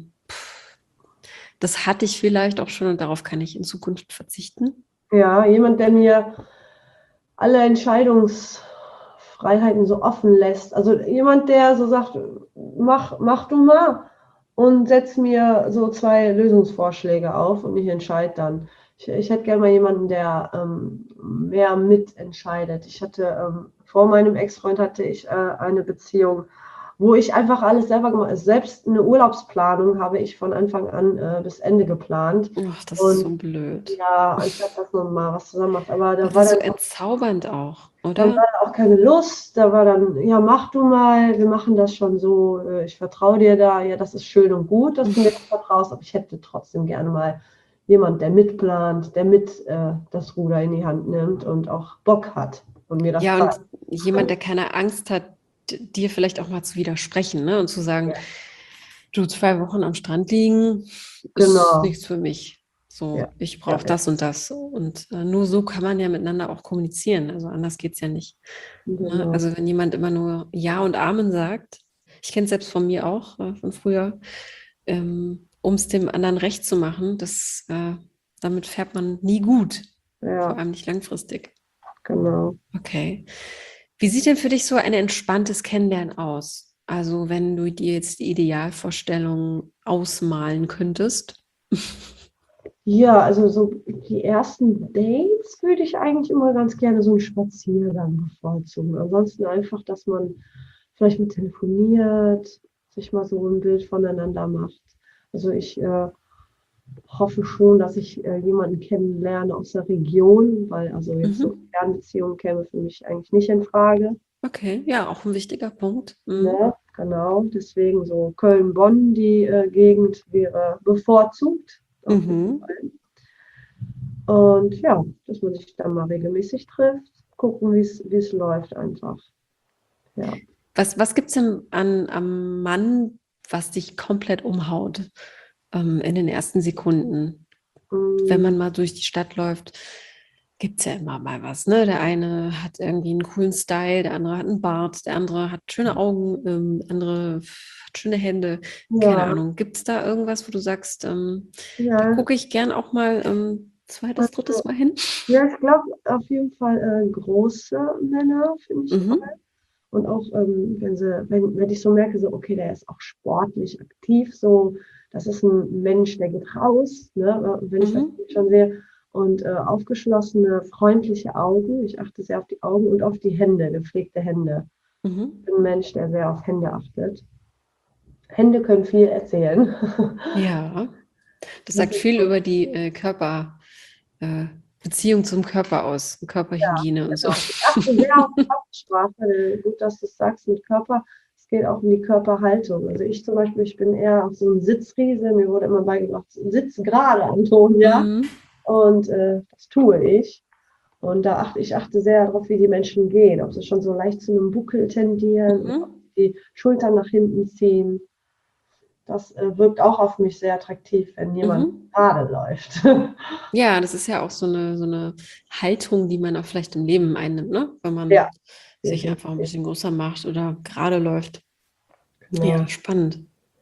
S1: das hatte ich vielleicht auch schon und darauf kann ich in Zukunft verzichten?
S2: Ja, jemand, der mir alle Entscheidungsfreiheiten so offen lässt. Also jemand, der so sagt, mach du mal und setz mir so 2 Lösungsvorschläge auf und ich entscheide dann. Ich hätte gerne mal jemanden, der mehr mitentscheidet. Vor meinem Ex-Freund hatte ich eine Beziehung, wo ich einfach alles selber gemacht habe. Selbst eine Urlaubsplanung habe ich von Anfang an bis Ende geplant.
S1: Ach, das ist so
S2: Und
S1: blöd.
S2: ja, anstatt dass man mal was zusammen macht. Aber
S1: Das ist so entzaubernd auch,
S2: dann
S1: oder?
S2: war da auch keine Lust. Da war dann, ja, mach du mal, wir machen das schon so, ich vertraue dir da. Ja, das ist schön und gut, dass du mir das vertraust, aber ich hätte trotzdem gerne mal jemand, der mitplant, der mit das Ruder in die Hand nimmt und auch Bock hat und mir das
S1: Ja, und
S2: zeigt.
S1: jemand, der keine Angst hat, dir vielleicht auch mal zu widersprechen, ne? Und zu sagen,
S2: Ja,
S1: du, 2 Wochen am Strand liegen, ist
S2: genau.
S1: nichts für mich.
S2: Ja,
S1: So, ich
S2: ja,
S1: brauche
S2: ja,
S1: das und das. Und nur so kann man ja miteinander auch kommunizieren. Also anders geht es ja nicht. Ne?
S2: genau.
S1: Also wenn jemand immer nur Ja und Amen sagt, ich kenne es selbst von mir auch, von früher, um es dem anderen recht zu machen, damit fährt man nie gut, vor
S2: Ja,
S1: allem nicht langfristig.
S2: genau.
S1: Okay. Wie sieht denn für dich so ein entspanntes Kennenlernen aus? Also wenn du dir jetzt die Idealvorstellung ausmalen könntest.
S2: Ja, also so die ersten Dates würde ich eigentlich immer ganz gerne so einen Spaziergang bevorzugen. Ansonsten einfach, dass man vielleicht mal telefoniert, sich mal so ein Bild voneinander macht. Also ich hoffe schon, dass ich jemanden kennenlerne aus der Region, weil also jetzt so
S1: Mhm.
S2: Fernbeziehungen käme für mich eigentlich nicht in Frage.
S1: Okay, ja, auch ein wichtiger Punkt. Mhm.
S2: Ne? Genau, deswegen so Köln-Bonn, die Gegend wäre bevorzugt. Auf jeden
S1: Mhm.
S2: Fall. Und ja, dass man sich dann mal regelmäßig trifft, gucken, wie es läuft einfach. Ja.
S1: Was gibt es denn am Mann, was dich komplett umhaut, in den ersten Sekunden? Wenn
S2: Mm,
S1: man mal durch die Stadt läuft, gibt es ja immer mal was, ne? Der eine hat irgendwie einen coolen Style, der andere hat einen Bart, der andere hat schöne Augen, der andere hat schöne Hände. Keine
S2: ja,
S1: Ahnung. Gibt es da irgendwas, wo du sagst, da
S2: ja,
S1: gucke ich gern auch mal zweites, drittes
S2: also,
S1: Mal hin?
S2: ja, ich glaube auf jeden Fall große Männer finde ich toll.
S1: Mhm.
S2: Und auch wenn ich so merke, so, okay, der ist auch sportlich aktiv, so, das ist ein Mensch, der geht raus, ne, wenn ich das
S1: Mhm.
S2: schon sehe. Und aufgeschlossene, freundliche Augen. Ich achte sehr auf die Augen und auf die Hände, gepflegte Hände. Ich
S1: Mhm.
S2: bin ein Mensch, der sehr auf Hände achtet. Hände können viel erzählen.
S1: Ja, das
S2: Das
S1: sagt
S2: ist
S1: viel
S2: so,
S1: über die äh, Beziehung zum Körper aus, Körperhygiene und so.
S2: genau. Ich achte sehr auf Körpersprache. Gut, dass du es sagst mit Körper. Es geht auch um die Körperhaltung. Also ich zum Beispiel, ich bin eher auf so einem Sitzriese. Mir wurde immer beigebracht, sitz gerade, Antonia.
S1: Mhm.
S2: Und das tue ich. Und ich achte sehr darauf, wie die Menschen gehen. Ob sie schon so leicht zu einem Buckel tendieren oder ob
S1: Mhm.
S2: sie die Schultern nach hinten ziehen. Das wirkt auch auf mich sehr attraktiv, wenn jemand
S1: Mhm.
S2: gerade läuft.
S1: Ja, das ist ja auch so eine Haltung, die man auch vielleicht im Leben einnimmt, ne? Wenn
S2: Ja,
S1: man sich einfach ein
S2: definitiv.
S1: bisschen größer macht oder gerade läuft. Ja,
S2: Genau.
S1: spannend.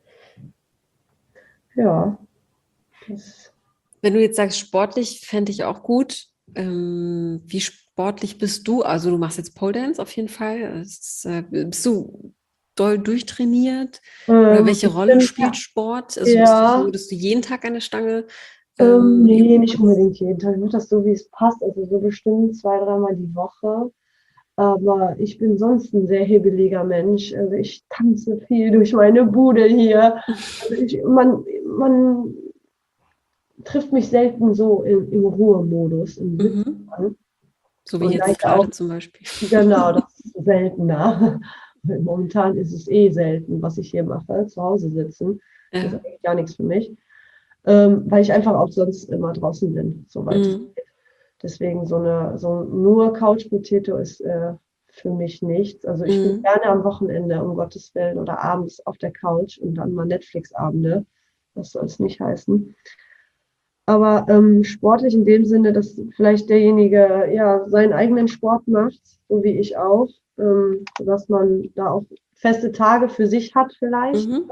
S2: Ja, das,
S1: Wenn du jetzt sagst, sportlich fände ich auch gut. Wie sportlich bist du? Also du machst jetzt Pole Dance auf jeden Fall. Bist du doll durchtrainiert? Oder welche
S2: ich
S1: Rolle
S2: bin,
S1: spielt Sport? Also bist du so,
S2: ja,
S1: dass du jeden Tag an der Stange
S2: nee,
S1: Übungen
S2: nicht
S1: machst?
S2: unbedingt jeden Tag. Ich mache das so, wie es passt. Also so bestimmt 2, 3 Mal die Woche. Aber ich bin sonst ein sehr hibbeliger Mensch. Also ich tanze viel durch meine Bude hier. Also man trifft mich selten so im Ruhemodus, im Sitzen
S1: Mhm.
S2: an.
S1: So wie
S2: Und da
S1: jetzt
S2: ich auch,
S1: gerade zum Beispiel.
S2: genau, das ist seltener. Momentan ist es eh selten, was ich hier mache, zu Hause sitzen. Das ist
S1: Ja.
S2: eigentlich gar nichts für mich, weil ich einfach auch sonst immer draußen bin, soweit es
S1: Mhm.
S2: geht. Deswegen so nur Couch Potato ist für mich nichts. Also ich bin
S1: Mhm.
S2: gerne am Wochenende, um Gottes Willen, oder abends auf der Couch und dann mal Netflix-Abende. Das soll es nicht heißen. Aber sportlich in dem Sinne, dass vielleicht derjenige ja seinen eigenen Sport macht, so wie ich auch, sodass man da auch feste Tage für sich hat vielleicht.
S1: Mhm.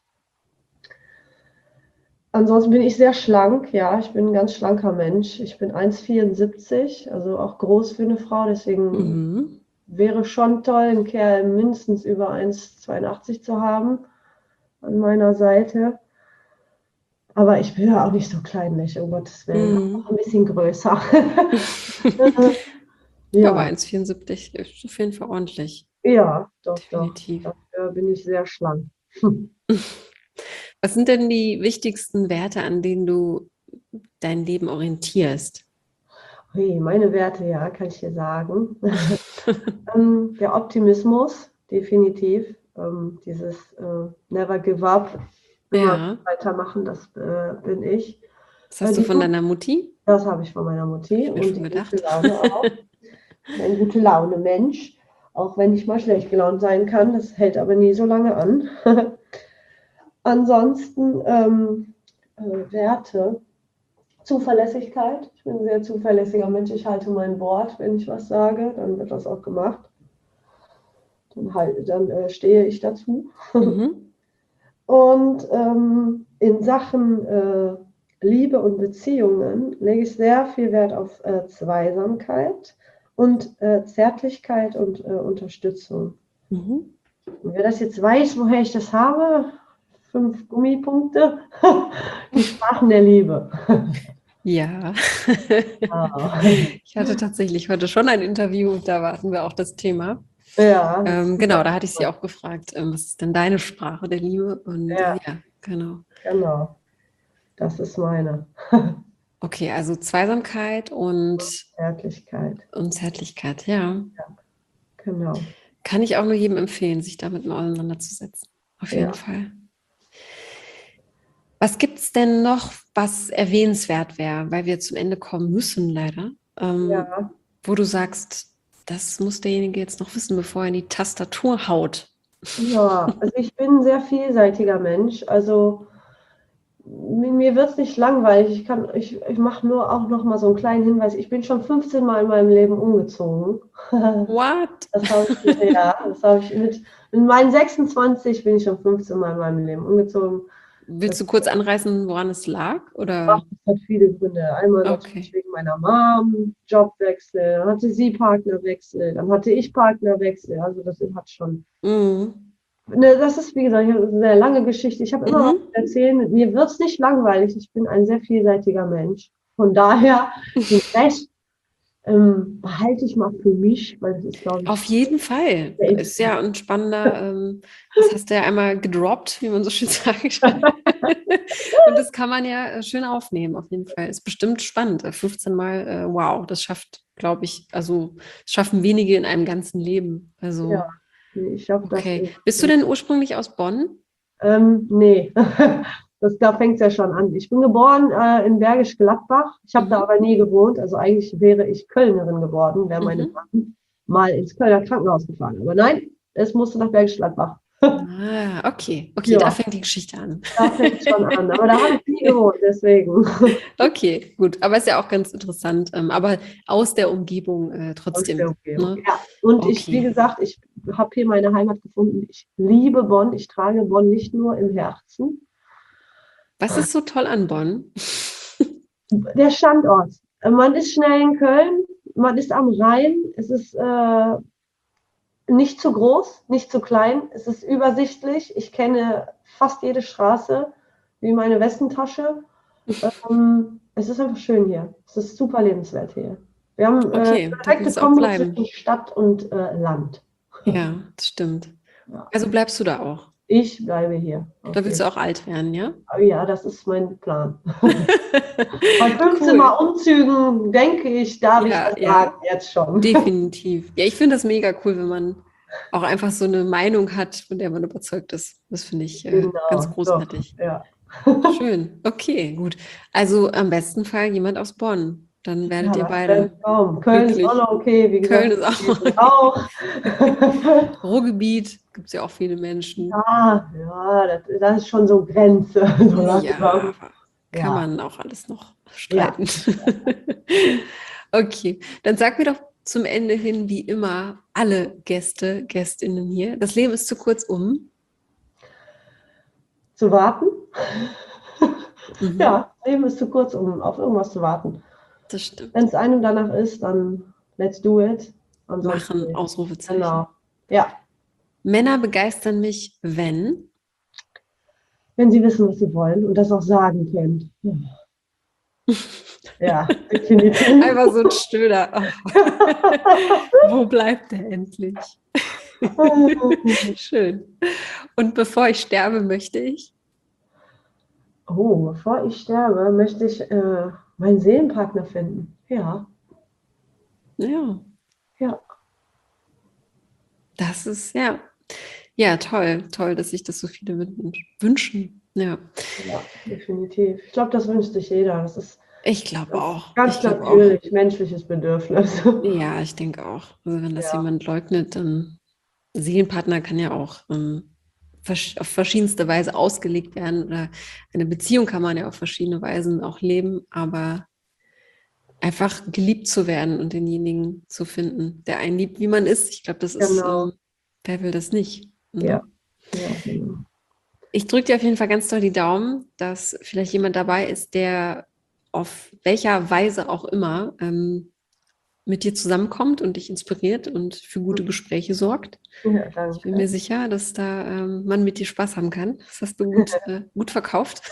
S2: Ansonsten bin ich sehr schlank, ja, ich bin ein ganz schlanker Mensch. Ich bin 1,74, also auch groß für eine Frau, deswegen
S1: Mhm.
S2: wäre schon toll, einen Kerl mindestens über 1,82 zu haben an meiner Seite. Aber ich bin ja auch nicht so kleinlich, um Gottes Willen,
S1: Mhm.
S2: auch ein bisschen größer.
S1: Ja, aber
S2: Ja,
S1: 1,74 ist auf jeden Fall ordentlich.
S2: ja, doch, doch.
S1: Definitiv.
S2: Dafür bin ich sehr schlank.
S1: Was sind denn die wichtigsten Werte, an denen du dein Leben orientierst?
S2: Ui, meine Werte, ja, kann ich dir sagen. Der Optimismus, definitiv. Dieses Never give up, immer
S1: Ja,
S2: weitermachen, das bin ich.
S1: das hast du
S2: Die
S1: von
S2: gut,
S1: deiner Mutti?
S2: das habe ich von meiner
S1: Habe
S2: Mutti
S1: ich mir
S2: und
S1: schon
S2: die gute
S1: gedacht.
S2: Laune auch. Ein gute Laune Mensch, auch wenn ich mal schlecht gelaunt sein kann, das hält aber nie so lange an. Ansonsten Werte, Zuverlässigkeit. Ich bin ein sehr zuverlässiger Mensch. Ich halte mein Wort, wenn ich was sage, dann wird das auch gemacht. Dann stehe ich dazu.
S1: Mhm.
S2: Und in Sachen Liebe und Beziehungen lege ich sehr viel Wert auf Zweisamkeit und Zärtlichkeit und Unterstützung.
S1: Mhm.
S2: Und wer das jetzt weiß, woher ich das habe, 5 Gummipunkte, die Sprachen der Liebe.
S1: Ja.
S2: Ah.
S1: Ich hatte tatsächlich heute schon ein Interview, da hatten wir auch das Thema.
S2: Ja, das ist super
S1: Genau, da hatte ich sie
S2: interessant.
S1: auch gefragt, was ist denn deine Sprache der Liebe? Und
S2: Ja,
S1: ja, genau.
S2: genau. Das ist meine
S1: Okay, also Zweisamkeit
S2: Zärtlichkeit.
S1: und Zärtlichkeit, ja.
S2: Genau.
S1: Kann ich auch nur jedem empfehlen, sich damit mal auseinanderzusetzen. Auf jeden
S2: Ja,
S1: Fall. Was gibt es denn noch, was erwähnenswert wäre, weil wir zum Ende kommen müssen, leider,
S2: ja.
S1: wo du sagst, das muss derjenige jetzt noch wissen, bevor er in die Tastatur haut?
S2: Ja, also ich bin ein sehr vielseitiger Mensch. Also mir wird es nicht langweilig. Ich mache nur auch noch mal so einen kleinen Hinweis. Ich bin schon 15 Mal in meinem Leben umgezogen.
S1: What?
S2: Das habe ich mit meinen 26 bin ich schon 15 Mal in meinem Leben umgezogen.
S1: Willst
S2: Das
S1: du kurz anreißen, woran es lag? Oder?
S2: hat viele Gründe. Einmal natürlich
S1: Okay.
S2: wegen meiner Mom, Jobwechsel, dann hatte sie Partnerwechsel, dann hatte ich Partnerwechsel. Also das hat schon.
S1: Mhm.
S2: Ne, das ist, wie gesagt, eine sehr lange Geschichte. Ich habe immer was
S1: Mhm.
S2: zu erzählen. Mir wird es nicht langweilig. Ich bin ein sehr vielseitiger Mensch. Von daher, den Rest behalte ich mal für mich, weil das ist, glaube
S1: Auf
S2: ich,
S1: jeden Fall.
S2: sehr
S1: Ist ja ein spannender, das hast du ja einmal gedroppt, wie man so schön sagt. Und das kann man ja schön aufnehmen, auf jeden Fall. Ist bestimmt spannend. 15 Mal, wow, das schafft, glaube ich, also das schaffen wenige in einem ganzen Leben.
S2: ja,
S1: Also,
S2: ich schaffe das
S1: okay.
S2: eben.
S1: Bist du denn ursprünglich aus Bonn?
S2: Nee, da fängt es ja schon an. Ich bin geboren in Bergisch Gladbach. Ich habe da
S1: Mhm.
S2: aber nie gewohnt. Also eigentlich wäre ich Kölnerin geworden, wäre meine
S1: Mhm.
S2: Mama mal ins Kölner Krankenhaus gefahren. Aber nein, es musste nach Bergisch Gladbach.
S1: Ah, okay. Okay, da
S2: Ja,
S1: fängt die Geschichte an.
S2: da fängt es schon an. Aber da habe ich nie gewohnt, deswegen.
S1: Okay, gut. Aber ist ja auch ganz interessant. Aber aus der Umgebung
S2: Aus der
S1: trotzdem.
S2: Umgebung.
S1: Ne?
S2: Ja, und wie
S1: Okay.
S2: gesagt, ich habe hier meine Heimat gefunden. Ich liebe Bonn. Ich trage Bonn nicht nur im Herzen.
S1: Was ist so toll an Bonn?
S2: Der Standort. Man ist schnell in Köln, man ist am Rhein. Es ist nicht zu groß, nicht zu klein. Es ist übersichtlich. Ich kenne fast jede Straße wie meine Westentasche. Es ist einfach schön hier. Es ist super lebenswert hier. Wir haben
S1: Okay, da
S2: perfekte
S1: willst du auch
S2: Kombi zwischen
S1: bleiben.
S2: Stadt und Land.
S1: Ja, das stimmt.
S2: Ja.
S1: Also bleibst du da auch.
S2: Ich bleibe hier.
S1: Da
S2: Auf
S1: willst
S2: jeden
S1: du auch alt werden, ja?
S2: Fall. Ja, das ist mein Plan. Bei 15 Mal
S1: Cool.
S2: Umzügen denke ich, darf ich
S1: Ja,
S2: das
S1: ja,
S2: sagen, jetzt schon.
S1: definitiv. Ja, ich finde das mega cool, wenn man auch einfach so eine Meinung hat, von der man überzeugt ist. Das finde ich ganz
S2: Genau, doch,
S1: großartig.
S2: ja.
S1: Schön. Okay, gut. Also am besten Fall jemand aus Bonn. Dann werdet
S2: Ja,
S1: ihr
S2: das wäre
S1: beide
S2: ein Traum. Köln ist auch
S1: glücklich.
S2: noch okay, wie
S1: Köln
S2: gesagt,
S1: ist auch
S2: Dresden
S1: okay.
S2: auch.
S1: Ruhrgebiet gibt es ja auch viele Menschen.
S2: Ja, das ist schon so Grenze, so
S1: Ja,
S2: langsam.
S1: aber kann
S2: Ja,
S1: man auch alles noch. streiten. Ja. Okay, dann sag mir doch zum Ende hin, wie immer, alle Gäste, Gästinnen hier. Das Leben ist zu kurz, um
S2: zu warten. Ja, das Leben ist zu kurz, um auf irgendwas zu warten.
S1: Das stimmt.
S2: Wenn es einem danach ist, dann let's do it.
S1: Ansonsten machen, Ausrufezeichen.
S2: Genau, ja.
S1: Männer begeistern mich, wenn
S2: sie wissen, was sie wollen und das auch sagen können. Ja, definitiv.
S1: Einfach so ein Stöhner. Oh. Wo bleibt der endlich? Schön. Und bevor ich sterbe, möchte ich?
S2: Oh, bevor ich sterbe, möchte ich meinen Seelenpartner finden. Ja.
S1: Ja.
S2: Ja.
S1: Das ist, ja, toll, dass sich das so viele wünschen. Ja,
S2: definitiv. Ich glaube, das wünscht sich jeder. Das ist
S1: ich glaube auch.
S2: Ganz natürlich, menschliches Bedürfnis.
S1: Ja, ich denke auch. Also wenn das jemand leugnet, dann Seelenpartner kann ja auch auf verschiedenste Weise ausgelegt werden. Oder eine Beziehung kann man ja auf verschiedene Weisen auch leben, aber einfach geliebt zu werden und denjenigen zu finden, der einen liebt, wie man ist. Ich glaube, das ist, wer will das nicht? Ne?
S2: Ja. Genau.
S1: Ich drücke dir auf jeden Fall ganz doll die Daumen, dass vielleicht jemand dabei ist, der auf welcher Weise auch immer mit dir zusammenkommt und dich inspiriert und für gute Gespräche sorgt.
S2: Ja, danke.
S1: Ich bin mir sicher, dass da man mit dir Spaß haben kann. Das hast du gut verkauft.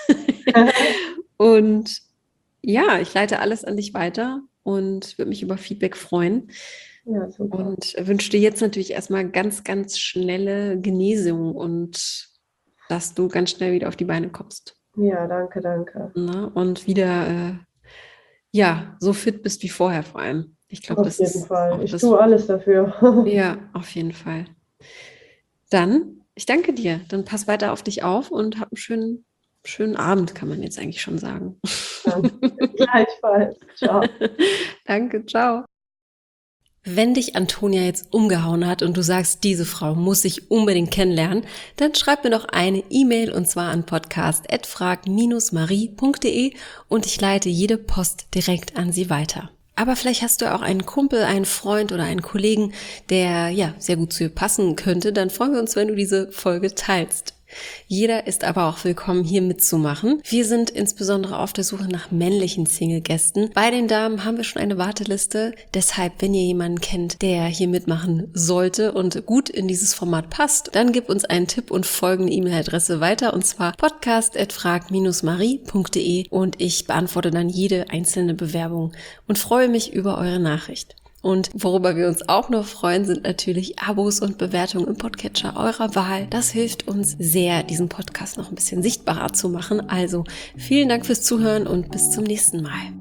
S1: Und ja, ich leite alles an dich weiter und würde mich über Feedback freuen.
S2: Ja, super.
S1: Und wünsche dir jetzt natürlich erstmal ganz, ganz schnelle Genesung und dass du ganz schnell wieder auf die Beine kommst.
S2: Ja, danke.
S1: Na, und wieder so fit bist wie vorher vor allem. Ich glaube,
S2: auf jeden Fall. Ich tue alles dafür.
S1: Ja, auf jeden Fall. Dann, ich danke dir. Dann pass weiter auf dich auf und hab einen schönen Abend, kann man jetzt eigentlich schon sagen.
S2: Gleichfalls. Ciao.
S1: Danke, ciao. Wenn dich Antonia jetzt umgehauen hat und du sagst, diese Frau muss ich unbedingt kennenlernen, dann schreib mir doch eine E-Mail und zwar an podcast@frag-marie.de und ich leite jede Post direkt an sie weiter. Aber vielleicht hast du auch einen Kumpel, einen Freund oder einen Kollegen, der sehr gut zu ihr passen könnte, dann freuen wir uns, wenn du diese Folge teilst. Jeder ist aber auch willkommen, hier mitzumachen. Wir sind insbesondere auf der Suche nach männlichen Single-Gästen. Bei den Damen haben wir schon eine Warteliste. Deshalb, wenn ihr jemanden kennt, der hier mitmachen sollte und gut in dieses Format passt, dann gib uns einen Tipp und folgende E-Mail-Adresse weiter, und zwar podcast@frag-marie.de, und ich beantworte dann jede einzelne Bewerbung und freue mich über eure Nachricht. Und worüber wir uns auch noch freuen, sind natürlich Abos und Bewertungen im Podcatcher eurer Wahl. Das hilft uns sehr, diesen Podcast noch ein bisschen sichtbarer zu machen. Also vielen Dank fürs Zuhören und bis zum nächsten Mal.